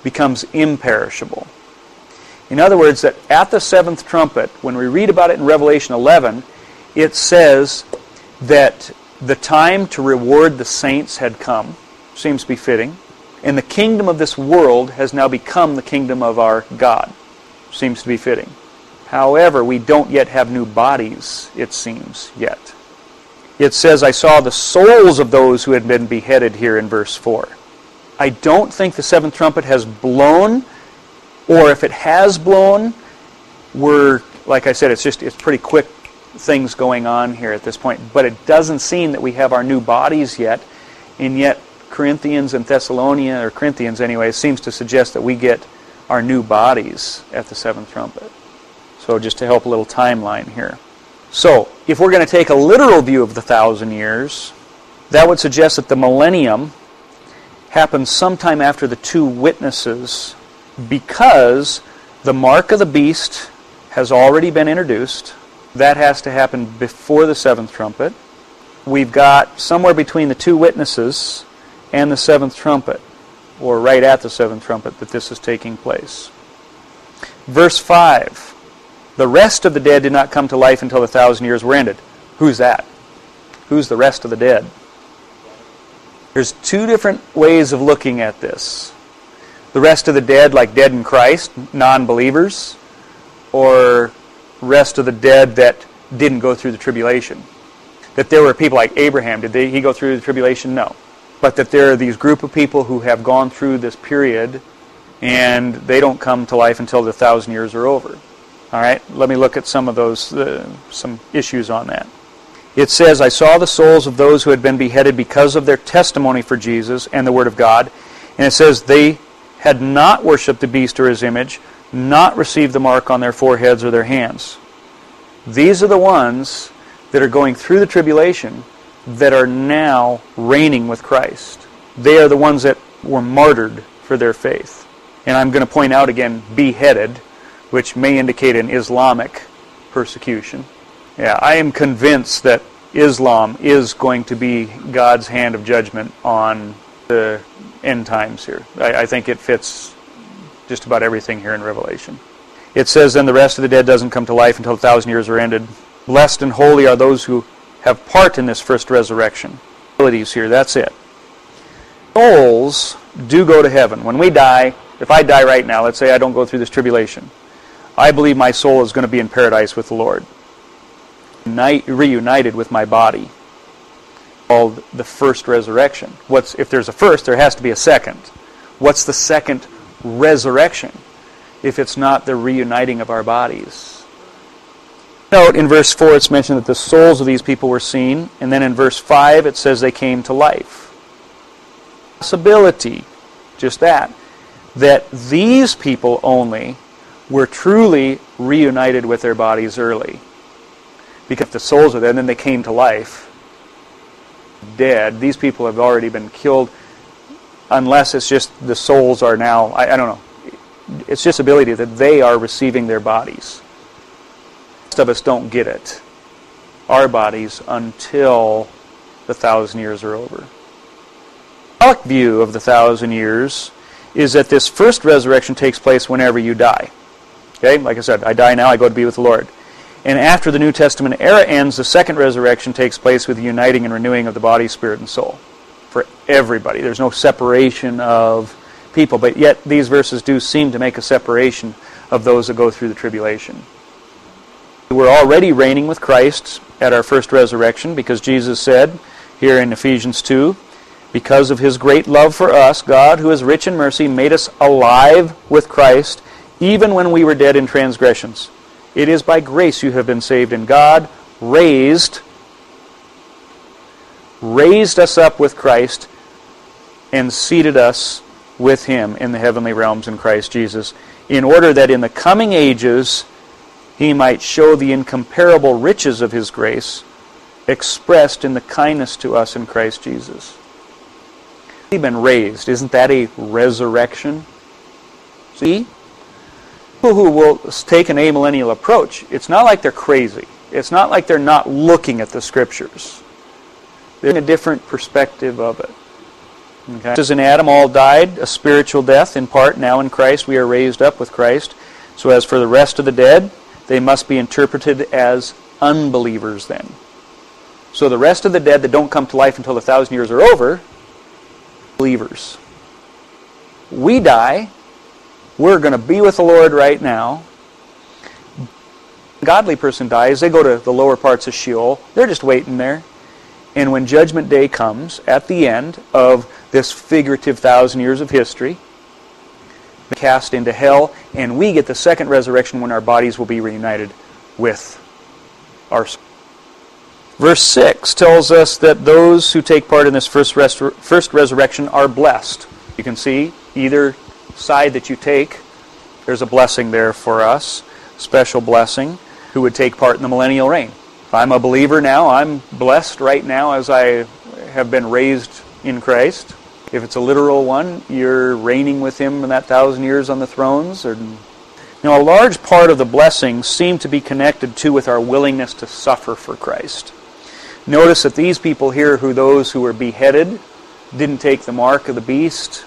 becomes imperishable. In other words, that at the seventh trumpet, when we read about it in Revelation eleven, it says that the time to reward the saints had come, seems befitting, and the kingdom of this world has now become the kingdom of our God, seems to be fitting. However, we don't yet have new bodies, it seems, yet. It says, I saw the souls of those who had been beheaded here in verse four. I don't think the seventh trumpet has blown, or if it has blown, we're, like I said, it's just, it's pretty quick things going on here at this point. But it doesn't seem that we have our new bodies yet, and yet Corinthians and Thessalonians, or Corinthians anyway, seems to suggest that we get our new bodies at the seventh trumpet. So just to help a little timeline here. So, if we're going to take a literal view of the thousand years, that would suggest that the millennium happens sometime after the two witnesses, because the mark of the beast has already been introduced. That has to happen before the seventh trumpet. We've got somewhere between the two witnesses and the seventh trumpet, or right at the seventh trumpet, that this is taking place. Verse five. The rest of the dead did not come to life until the thousand years were ended. Who's that? Who's the rest of the dead? There's two different ways of looking at this. The rest of the dead, like dead in Christ, non-believers, or rest of the dead that didn't go through the tribulation. That there were people like Abraham. Did they, he go through the tribulation? No. But that there are these group of people who have gone through this period, and they don't come to life until the thousand years are over. All right, let me look at some of those, uh, some issues on that. It says, I saw the souls of those who had been beheaded because of their testimony for Jesus and the Word of God. And it says, they had not worshipped the beast or his image, not received the mark on their foreheads or their hands. These are the ones that are going through the tribulation that are now reigning with Christ. They are the ones that were martyred for their faith. And I'm going to point out again, beheaded, which may indicate an Islamic persecution. Yeah, I am convinced that Islam is going to be God's hand of judgment on the end times here. I, I think it fits just about everything here in Revelation. It says, then the rest of the dead doesn't come to life until a thousand years are ended. Blessed and holy are those who have part in this first resurrection. Abilities here, that's it. Souls do go to heaven. When we die, if I die right now, let's say I don't go through this tribulation, I believe my soul is going to be in paradise with the Lord, Unite, reunited with my body, called the first resurrection. What's, if there's a first, there has to be a second. What's the second resurrection if it's not the reuniting of our bodies? Note, in verse four it's mentioned that the souls of these people were seen, and then in verse five it says they came to life. Possibility, just that, that these people only were truly reunited with their bodies early. Because if the souls are there, and then they came to life, dead, these people have already been killed, unless it's just the souls are now, I, I don't know, it's just ability that they are receiving their bodies. Most of us don't get it, our bodies, until the thousand years are over. Our view of the thousand years is that this first resurrection takes place whenever you die. Okay, like I said, I die now, I go to be with the Lord. And after the New Testament era ends, the second resurrection takes place with the uniting and renewing of the body, spirit, and soul. For everybody. There's no separation of people. But yet these verses do seem to make a separation of those that go through the tribulation. We're already reigning with Christ at our first resurrection, because Jesus said here in Ephesians two, because of His great love for us, God, who is rich in mercy, made us alive with Christ, even when we were dead in transgressions. It is by grace you have been saved, and God raised, raised us up with Christ and seated us with Him in the heavenly realms in Christ Jesus, in order that in the coming ages He might show the incomparable riches of His grace expressed in the kindness to us in Christ Jesus. We've been raised. Isn't that a resurrection? See? People who will take an amillennial approach, it's not like they're crazy. It's not like they're not looking at the Scriptures. They're in a different perspective of it. Okay. Just as in Adam all died, a spiritual death in part, now in Christ we are raised up with Christ. So as for the rest of the dead, they must be interpreted as unbelievers then. So the rest of the dead that don't come to life until the thousand years are over, believers. We die. We're going to be with the Lord right now. A godly person dies. They go to the lower parts of Sheol. They're just waiting there. And when Judgment Day comes, at the end of this figurative thousand years of history, they're cast into hell, and we get the second resurrection when our bodies will be reunited with our soul. Verse six tells us that those who take part in this first, resur- first resurrection are blessed. You can see either side that you take, there's a blessing there for us, special blessing, who would take part in the millennial reign. If I'm a believer now, I'm blessed right now as I have been raised in Christ. If it's a literal one, you're reigning with Him in that thousand years on the thrones. Or, now, a large part of the blessings seem to be connected to with our willingness to suffer for Christ. Notice that these people here, who those who were beheaded, didn't take the mark of the beast.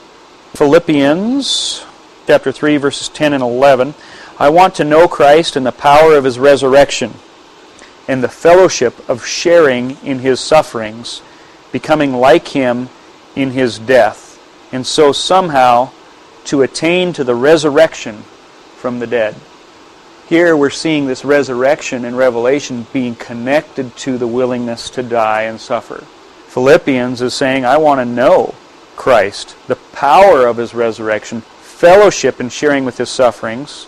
Philippians chapter three, verses ten and eleven. I want to know Christ and the power of His resurrection, and the fellowship of sharing in His sufferings, becoming like Him in His death, and so somehow to attain to the resurrection from the dead. Here we're seeing this resurrection in Revelation being connected to the willingness to die and suffer. Philippians is saying, I want to know Christ, the power of His resurrection, fellowship and sharing with His sufferings,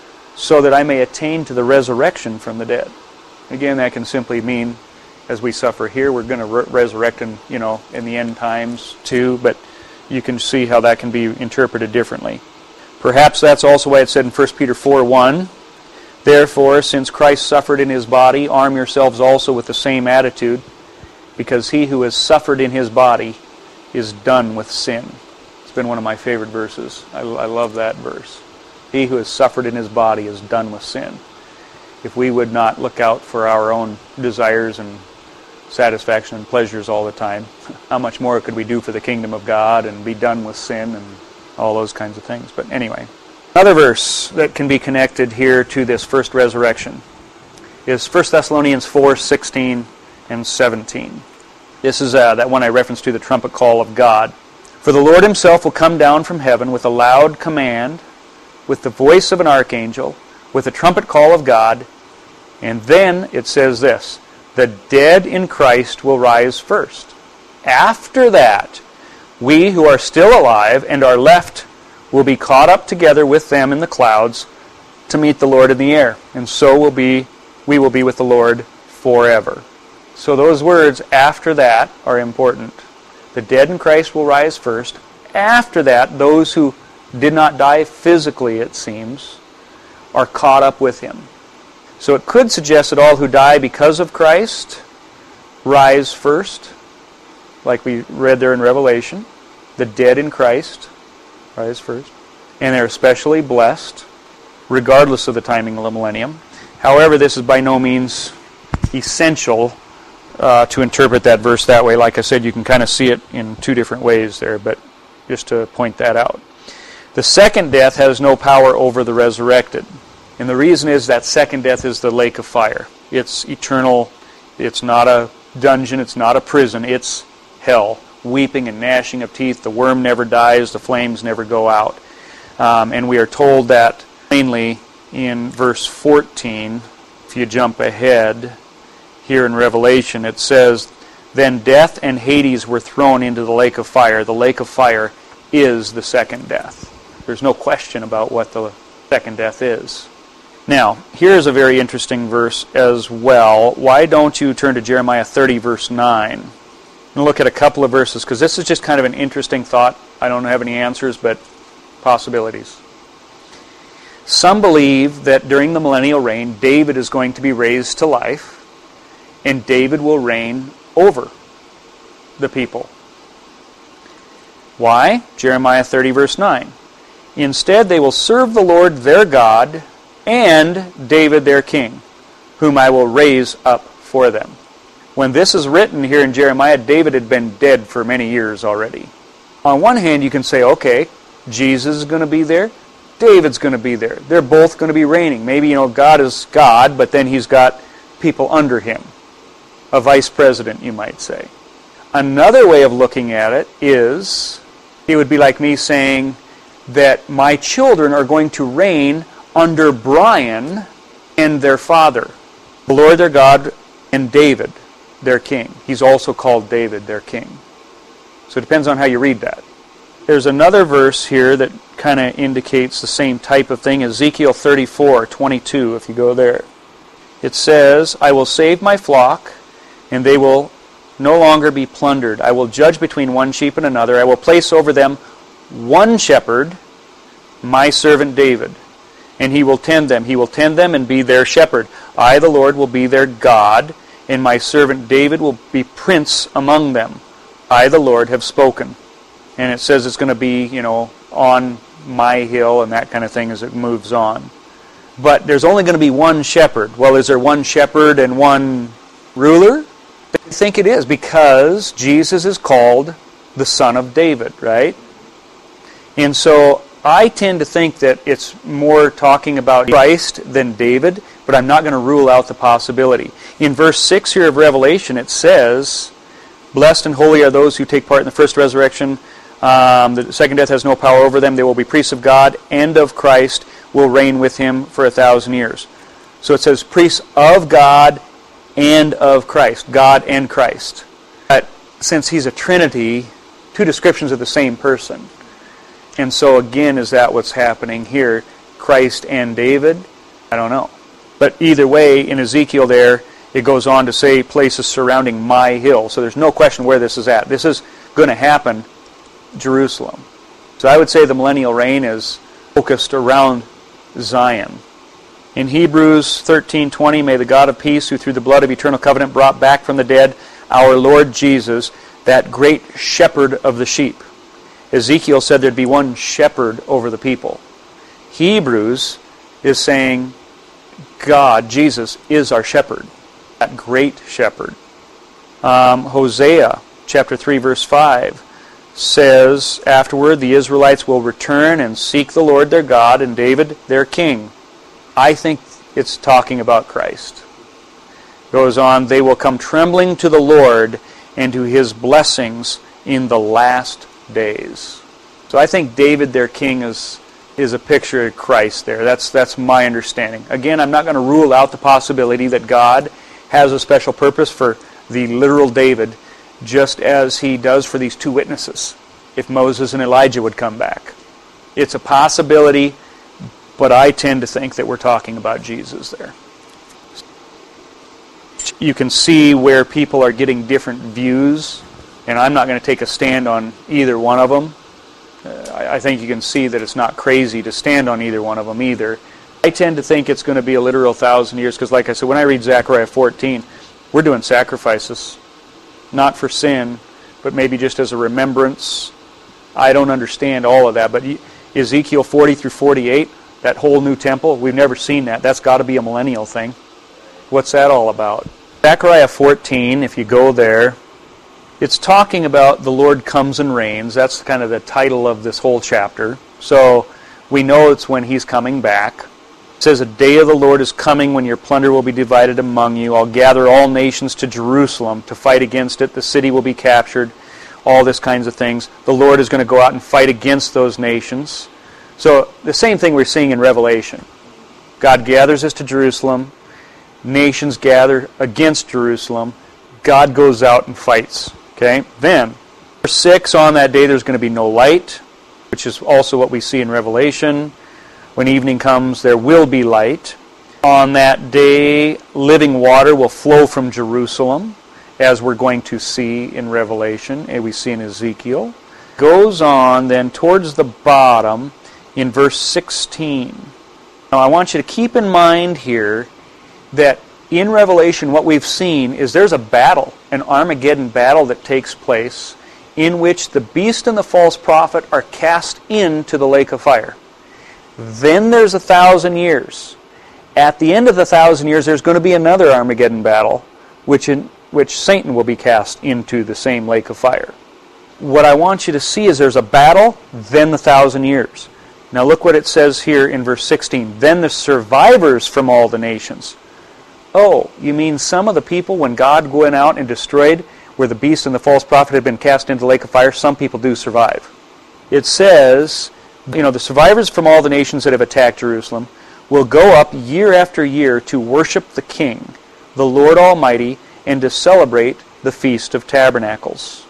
so that I may attain to the resurrection from the dead. Again, that can simply mean, as we suffer here, we're going to re- resurrect in, you know, in the end times too, but you can see how that can be interpreted differently. Perhaps that's also why it said in First Peter four one, therefore, since Christ suffered in His body, arm yourselves also with the same attitude, because he who has suffered in his body is done with sin. It's been one of my favorite verses. I, I love that verse. He who has suffered in his body is done with sin. If we would not look out for our own desires and satisfaction and pleasures all the time, how much more could we do for the kingdom of God and be done with sin and all those kinds of things? But anyway, another verse that can be connected here to this first resurrection is First Thessalonians four sixteen and seventeen. This is uh, that one I referenced to, the trumpet call of God. For the Lord Himself will come down from heaven with a loud command, with the voice of an archangel, with the trumpet call of God, and then it says this, the dead in Christ will rise first. After that, we who are still alive and are left will be caught up together with them in the clouds to meet the Lord in the air, and so will be we will be with the Lord forever. So those words, after that, are important. The dead in Christ will rise first. After that, those who did not die physically, it seems, are caught up with Him. So it could suggest that all who die because of Christ rise first, like we read there in Revelation. The dead in Christ rise first. And they're especially blessed, regardless of the timing of the millennium. However, this is by no means essential uh, to interpret that verse that way. Like I said, you can kind of see it in two different ways there, but just to point that out. The second death has no power over the resurrected. And the reason is that second death is the lake of fire. It's eternal. It's not a dungeon. It's not a prison. It's hell. Weeping and gnashing of teeth. The worm never dies. The flames never go out. Um, and we are told that plainly in verse fourteen. If you jump ahead here in Revelation, it says, then death and Hades were thrown into the lake of fire. The lake of fire is the second death. There's no question about what the second death is. Now, here's a very interesting verse as well. Why don't you turn to Jeremiah thirty, verse nine? I'm going to look at a couple of verses, because this is just kind of an interesting thought. I don't have any answers, but possibilities. Some believe that during the millennial reign, David is going to be raised to life, and David will reign over the people. Why? Jeremiah thirty, verse nine. Instead, they will serve the Lord their God and David their king, whom I will raise up for them. When this is written here in Jeremiah, David had been dead for many years already. on one hand, you can say, okay, Jesus is going to be there, David's going to be there. They're both going to be reigning. Maybe, you know, God is God, but then he's got people under him. A vice president, you might say. Another way of looking at it is, it would be like me saying that my children are going to reign under Brian and their father. The Lord their God and David, their king. He's also called David, their king. So it depends on how you read that. There's another verse here that kind of indicates the same type of thing. Ezekiel thirty-four twenty-two, if you go there. It says, I will save my flock, and they will no longer be plundered. I will judge between one sheep and another. I will place over them one shepherd, my servant David, and he will tend them. He will tend them and be their shepherd. I, the Lord, will be their God, and my servant David will be prince among them. I, the Lord, have spoken. And it says it's going to be, you know, on my hill and that kind of thing as it moves on. But there's only going to be one shepherd. Well, is there one shepherd and one ruler? I think it is, because Jesus is called the Son of David, right? And so I tend to think that it's more talking about Christ than David, but I'm not going to rule out the possibility. In verse six here of Revelation, it says, blessed and holy are those who take part in the first resurrection. Um, the second death has no power over them. They will be priests of God and of Christ, will reign with him for a thousand years. So it says priests of God and of Christ. God and Christ. But since he's a Trinity, two descriptions of the same person. And so again, is that what's happening here? Christ and David? I don't know. But either way, in Ezekiel there, it goes on to say places surrounding my hill. So there's no question where this is at. This is going to happen, Jerusalem. So I would say the millennial reign is focused around Zion. In Hebrews thirteen twenty, may the God of peace, who through the blood of eternal covenant brought back from the dead our Lord Jesus, that great shepherd of the sheep. Ezekiel said there'd be one shepherd over the people. Hebrews is saying God, Jesus, is our shepherd. That great shepherd. Um, Hosea chapter three verse five says, afterward the Israelites will return and seek the Lord their God and David their king. I think it's talking about Christ. Goes on, they will come trembling to the Lord and to his blessings in the last days. So I think David their king is is a picture of Christ there. That's that's my understanding. Again, I'm not going to rule out the possibility that God has a special purpose for the literal David, just as he does for these two witnesses, if Moses and Elijah would come back. It's a possibility, but I tend to think that we're talking about Jesus there. You can see where people are getting different views, and I'm not going to take a stand on either one of them. Uh, I, I think you can see that it's not crazy to stand on either one of them either. I tend to think it's going to be a literal thousand years, because like I said, when I read Zechariah fourteen, we're doing sacrifices. Not for sin, but maybe just as a remembrance. I don't understand all of that, but Ezekiel forty through forty-eight, that whole new temple, we've never seen that. That's got to be a millennial thing. What's that all about? Zechariah fourteen, if you go there, it's talking about the Lord comes and reigns. That's kind of the title of this whole chapter. So we know it's when he's coming back. It says, a day of the Lord is coming when your plunder will be divided among you. I'll gather all nations to Jerusalem to fight against it. The city will be captured. All this kinds of things. The Lord is going to go out and fight against those nations. So the same thing we're seeing in Revelation. God gathers us to Jerusalem. Nations gather against Jerusalem. God goes out and fights. Okay? Then, verse six, on that day there's going to be no light, which is also what we see in Revelation. When evening comes, there will be light. On that day, living water will flow from Jerusalem, as we're going to see in Revelation, and we see in Ezekiel. Goes on then towards the bottom in verse sixteen. Now I want you to keep in mind here that in Revelation what we've seen is there's a battle, an Armageddon battle that takes place, in which the beast and the false prophet are cast into the lake of fire. Then there's a thousand years. At the end of the thousand years, there's going to be another Armageddon battle, which in which Satan will be cast into the same lake of fire. what I want you to see is there's a battle, then the thousand years. Now look what it says here in verse sixteen. Then the survivors from all the nations. Oh, you mean some of the people when God went out and destroyed where the beast and the false prophet had been cast into the lake of fire, some people do survive. It says, you know, the survivors from all the nations that have attacked Jerusalem will go up year after year to worship the King, the Lord Almighty, and to celebrate the Feast of Tabernacles.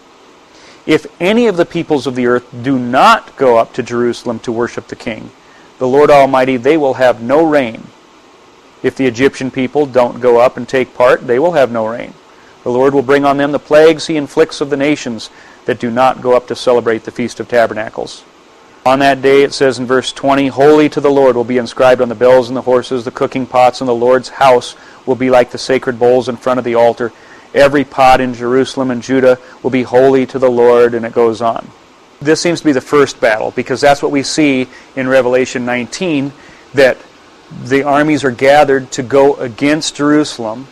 If any of the peoples of the earth do not go up to Jerusalem to worship the King, the Lord Almighty, they will have no rain. If the Egyptian people don't go up and take part, they will have no rain. The Lord will bring on them the plagues he inflicts of the nations that do not go up to celebrate the Feast of Tabernacles. On that day, it says in verse twenty, Holy to the Lord will be inscribed on the bells and the horses, the cooking pots in the Lord's house will be like the sacred bowls in front of the altar. Every pot in Jerusalem and Judah will be holy to the Lord, and it goes on. This seems to be the first battle, because that's what we see in Revelation nineteen, that the armies are gathered to go against Jerusalem.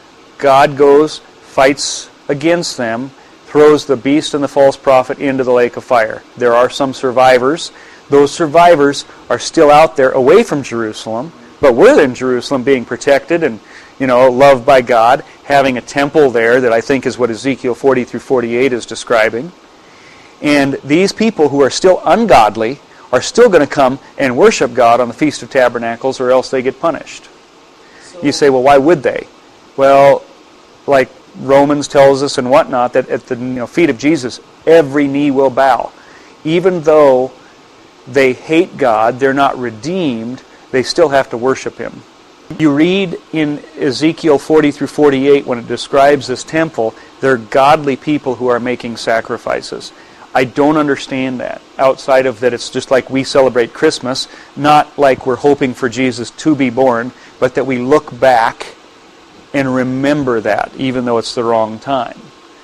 God goes, fights against them, throws the beast and the false prophet into the lake of fire. There are some survivors. Those survivors are still out there away from Jerusalem, but we're in Jerusalem being protected and, you know, loved by God, having a temple there that I think is what Ezekiel forty through forty-eight is describing. And these people who are still ungodly are still going to come and worship God on the Feast of Tabernacles, or else they get punished. So, you say, well, why would they? Well, like Romans tells us and whatnot, that at the you know, feet of Jesus, every knee will bow. Even though they hate God, they're not redeemed, they still have to worship Him. You read in Ezekiel forty through forty-eight, when it describes this temple, they're godly people who are making sacrifices. I don't understand that, outside of that it's just like we celebrate Christmas, not like we're hoping for Jesus to be born, but that we look back and remember that, even though it's the wrong time.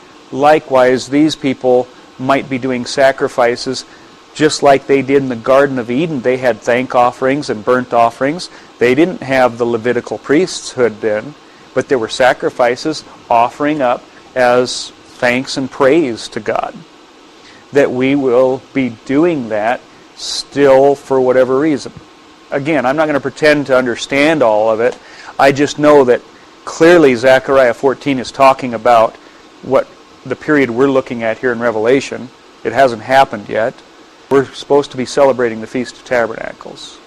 Likewise, these people might be doing sacrifices just like they did in the Garden of Eden. They had thank offerings and burnt offerings. They didn't have the Levitical priesthood then, but there were sacrifices offering up as thanks and praise to God. That we will be doing that still for whatever reason. Again, I'm not going to pretend to understand all of it. I just know that clearly Zechariah fourteen is talking about what the period we're looking at here in Revelation. It hasn't happened yet. We're supposed to be celebrating the Feast of Tabernacles.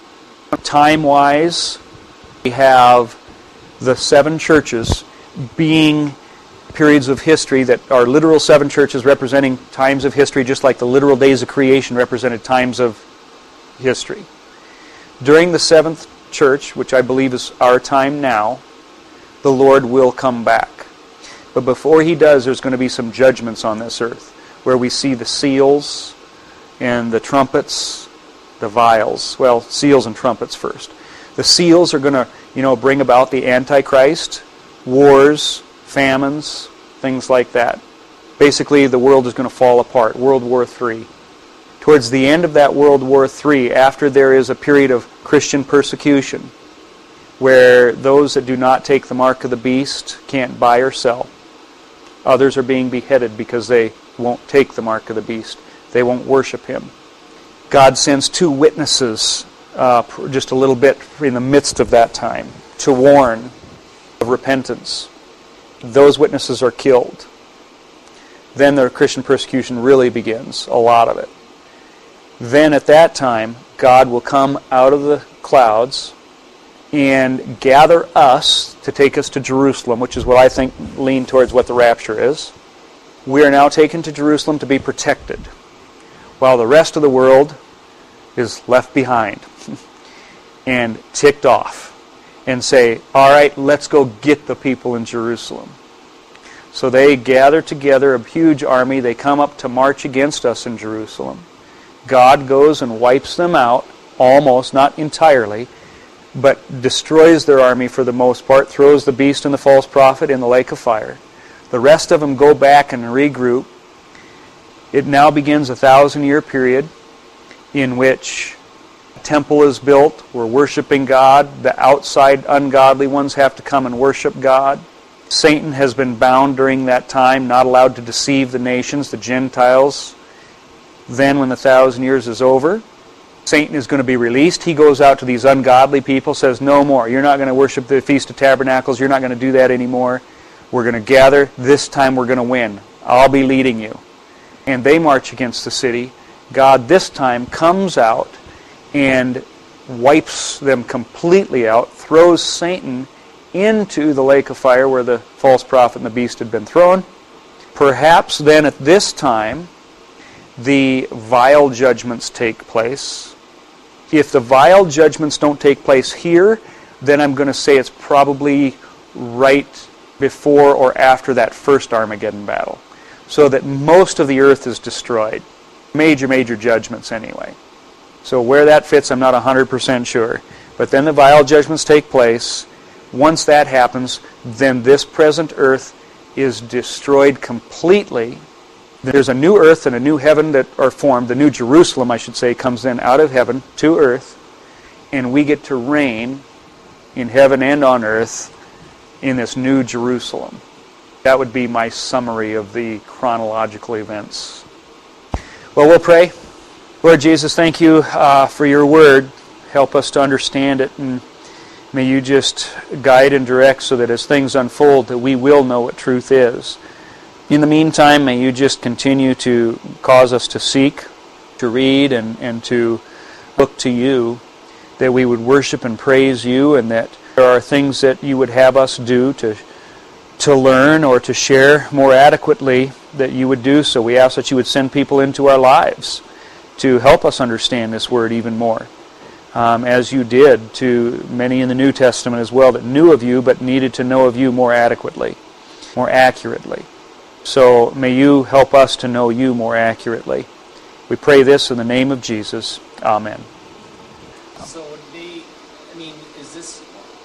Time-wise, we have the seven churches being periods of history that are literal seven churches representing times of history, just like the literal days of creation represented times of history. During the seventh church, which I believe is our time now, the Lord will come back. But before He does, there's going to be some judgments on this earth, where we see the seals and the trumpets, the vials. Well, seals and trumpets first. The seals are going to, you know, bring about the Antichrist, wars, famines, things like that. Basically, the world is going to fall apart. World War Three. Towards the end of that World War Three, after there is a period of Christian persecution, where those that do not take the mark of the beast can't buy or sell. Others are being beheaded because they won't take the mark of the beast. They won't worship Him. God sends two witnesses uh, just a little bit in the midst of that time to warn of repentance. Those witnesses are killed. Then the Christian persecution really begins, a lot of it. Then at that time, God will come out of the clouds and gather us to take us to Jerusalem, which is what I think lean towards what the rapture is. We are now taken to Jerusalem to be protected, while the rest of the world is left behind and ticked off. And say, all right, let's go get the people in Jerusalem. So they gather together, a huge army. They come up to march against us in Jerusalem. God goes and wipes them out, almost, not entirely, but destroys their army for the most part, throws the beast and the false prophet in the lake of fire. The rest of them go back and regroup. It now begins a thousand-year period in which temple is built. We're worshiping God. The outside ungodly ones have to come and worship God. Satan has been bound during that time, not allowed to deceive the nations. The Gentiles Then when the thousand years is over, Satan is going to be released. He goes out to these ungodly people, says, no more. You're not going to worship the Feast of Tabernacles. You're not going to do that anymore. We're going to gather. This time we're going to win. I'll be leading you. And they march against the city. God this time comes out and wipes them completely out, throws Satan into the lake of fire where the false prophet and the beast had been thrown. Perhaps then at this time, the vial judgments take place. If the vial judgments don't take place here, then I'm going to say it's probably right before or after that first Armageddon battle. So that most of the earth is destroyed. Major, major judgments anyway. So where that fits, I'm not one hundred percent sure. But then the vial judgments take place. Once that happens, then this present earth is destroyed completely. There's a new earth and a new heaven that are formed. The new Jerusalem, I should say, comes then out of heaven to earth. And we get to reign in heaven and on earth in this new Jerusalem. That would be my summary of the chronological events. Well, we'll pray. Lord Jesus, thank you uh, for your word. Help us to understand it, and may you just guide and direct so that as things unfold, that we will know what truth is. In the meantime, may you just continue to cause us to seek, to read, and, and to look to you, that we would worship and praise you, and that there are things that you would have us do to to learn or to share more adequately, that you would do so. We ask that you would send people into our lives to help us understand this word even more, um, as you did to many in the New Testament as well that knew of you but needed to know of you more adequately, more accurately. So may you help us to know you more accurately. We pray this in the name of Jesus. Amen. So would be, I mean, is this,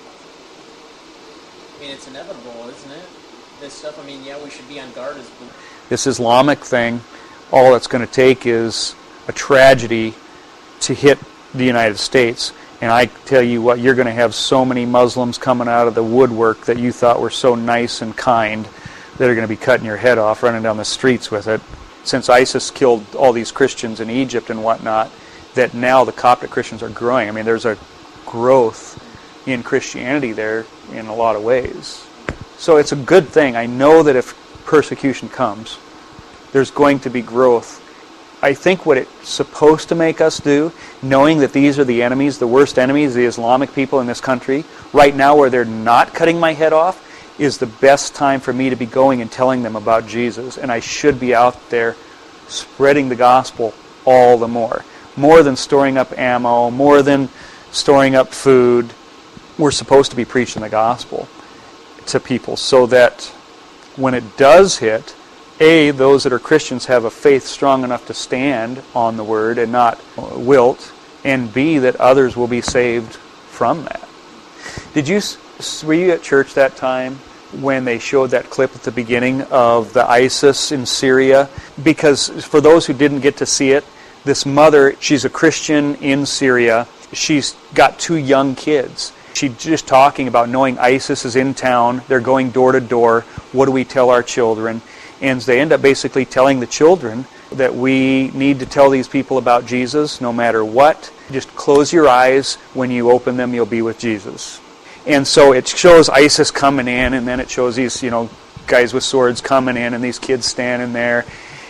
I mean, it's inevitable, isn't it? This stuff, I mean, yeah, we should be on guard as well. This Islamic thing, all it's going to take is a tragedy to hit the United States. And I tell you what, you're going to have so many Muslims coming out of the woodwork that you thought were so nice and kind that are going to be cutting your head off, running down the streets with it. Since ISIS killed all these Christians in Egypt and whatnot, that now the Coptic Christians are growing. I mean, there's a growth in Christianity there in a lot of ways. So it's a good thing. I know that if persecution comes, there's going to be growth. I think what it's supposed to make us do, knowing that these are the enemies, the worst enemies, the Islamic people in this country, right now where they're not cutting my head off, is the best time for me to be going and telling them about Jesus. And I should be out there spreading the gospel all the more. More than storing up ammo, more than storing up food. We're supposed to be preaching the gospel to people so that when it does hit, A, those that are Christians have a faith strong enough to stand on the word and not wilt, and B, that others will be saved from that. Did you, were you at church that time when they showed that clip at the beginning of the ISIS in Syria? Because for those who didn't get to see it, this mother, she's a Christian in Syria. She's got two young kids. She's just talking about knowing ISIS is in town. They're going door to door. What do we tell our children? And they end up basically telling the children that we need to tell these people about Jesus no matter what. Just close your eyes. When you open them, you'll be with Jesus. And so it shows ISIS coming in, and then it shows these, you know, guys with swords coming in, and these kids standing there.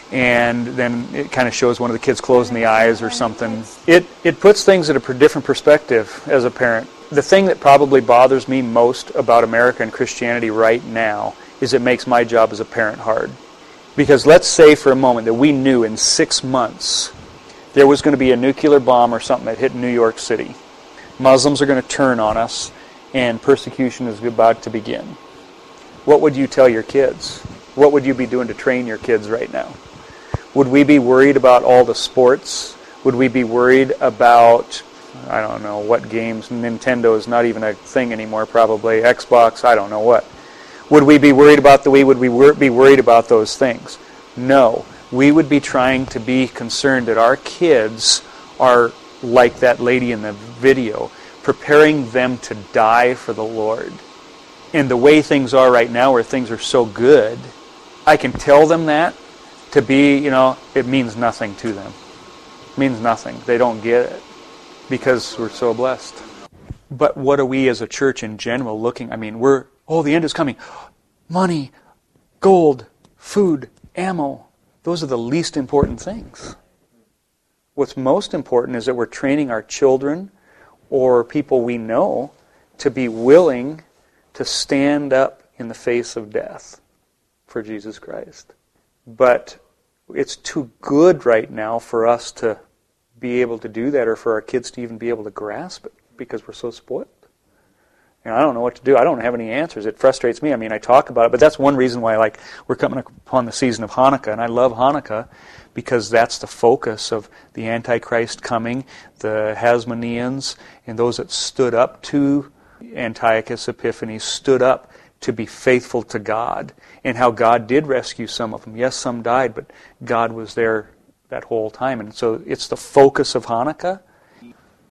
And then it kind of shows one of the kids closing the eyes or something. It it puts things at a different perspective as a parent. The thing that probably bothers me most about America and Christianity right now is it makes my job as a parent hard. Because let's say for a moment that we knew in six months there was going to be a nuclear bomb or something that hit New York City. Muslims are going to turn on us, and persecution is about to begin. What would you tell your kids? What would you be doing to train your kids right now? Would we be worried about all the sports? Would we be worried about, I don't know, what games? Nintendo is not even a thing anymore, probably. Xbox, I don't know what. Would we be worried about the we would we wor- be worried about those things? No. We would be trying to be concerned that our kids are like that lady in the video, preparing them to die for the Lord. And the way things are right now, where things are so good, I can tell them that to be, you know, it means nothing to them. means nothing. They don't get it because we're so blessed. But what are we as a church in general looking? I mean, we're, oh, the end is coming. Money, gold, food, ammo. Those are the least important things. What's most important is that we're training our children or people we know to be willing to stand up in the face of death for Jesus Christ. But it's too good right now for us to be able to do that or for our kids to even be able to grasp it because we're so spoiled. And I don't know what to do. I don't have any answers. It frustrates me. I mean, I talk about it, but that's one reason why like we're coming upon the season of Hanukkah, and I love Hanukkah because that's the focus of the Antichrist coming, the Hasmoneans, and those that stood up to Antiochus Epiphanes, stood up to be faithful to God, and how God did rescue some of them. Yes, some died, but God was there that whole time. And so it's the focus of Hanukkah.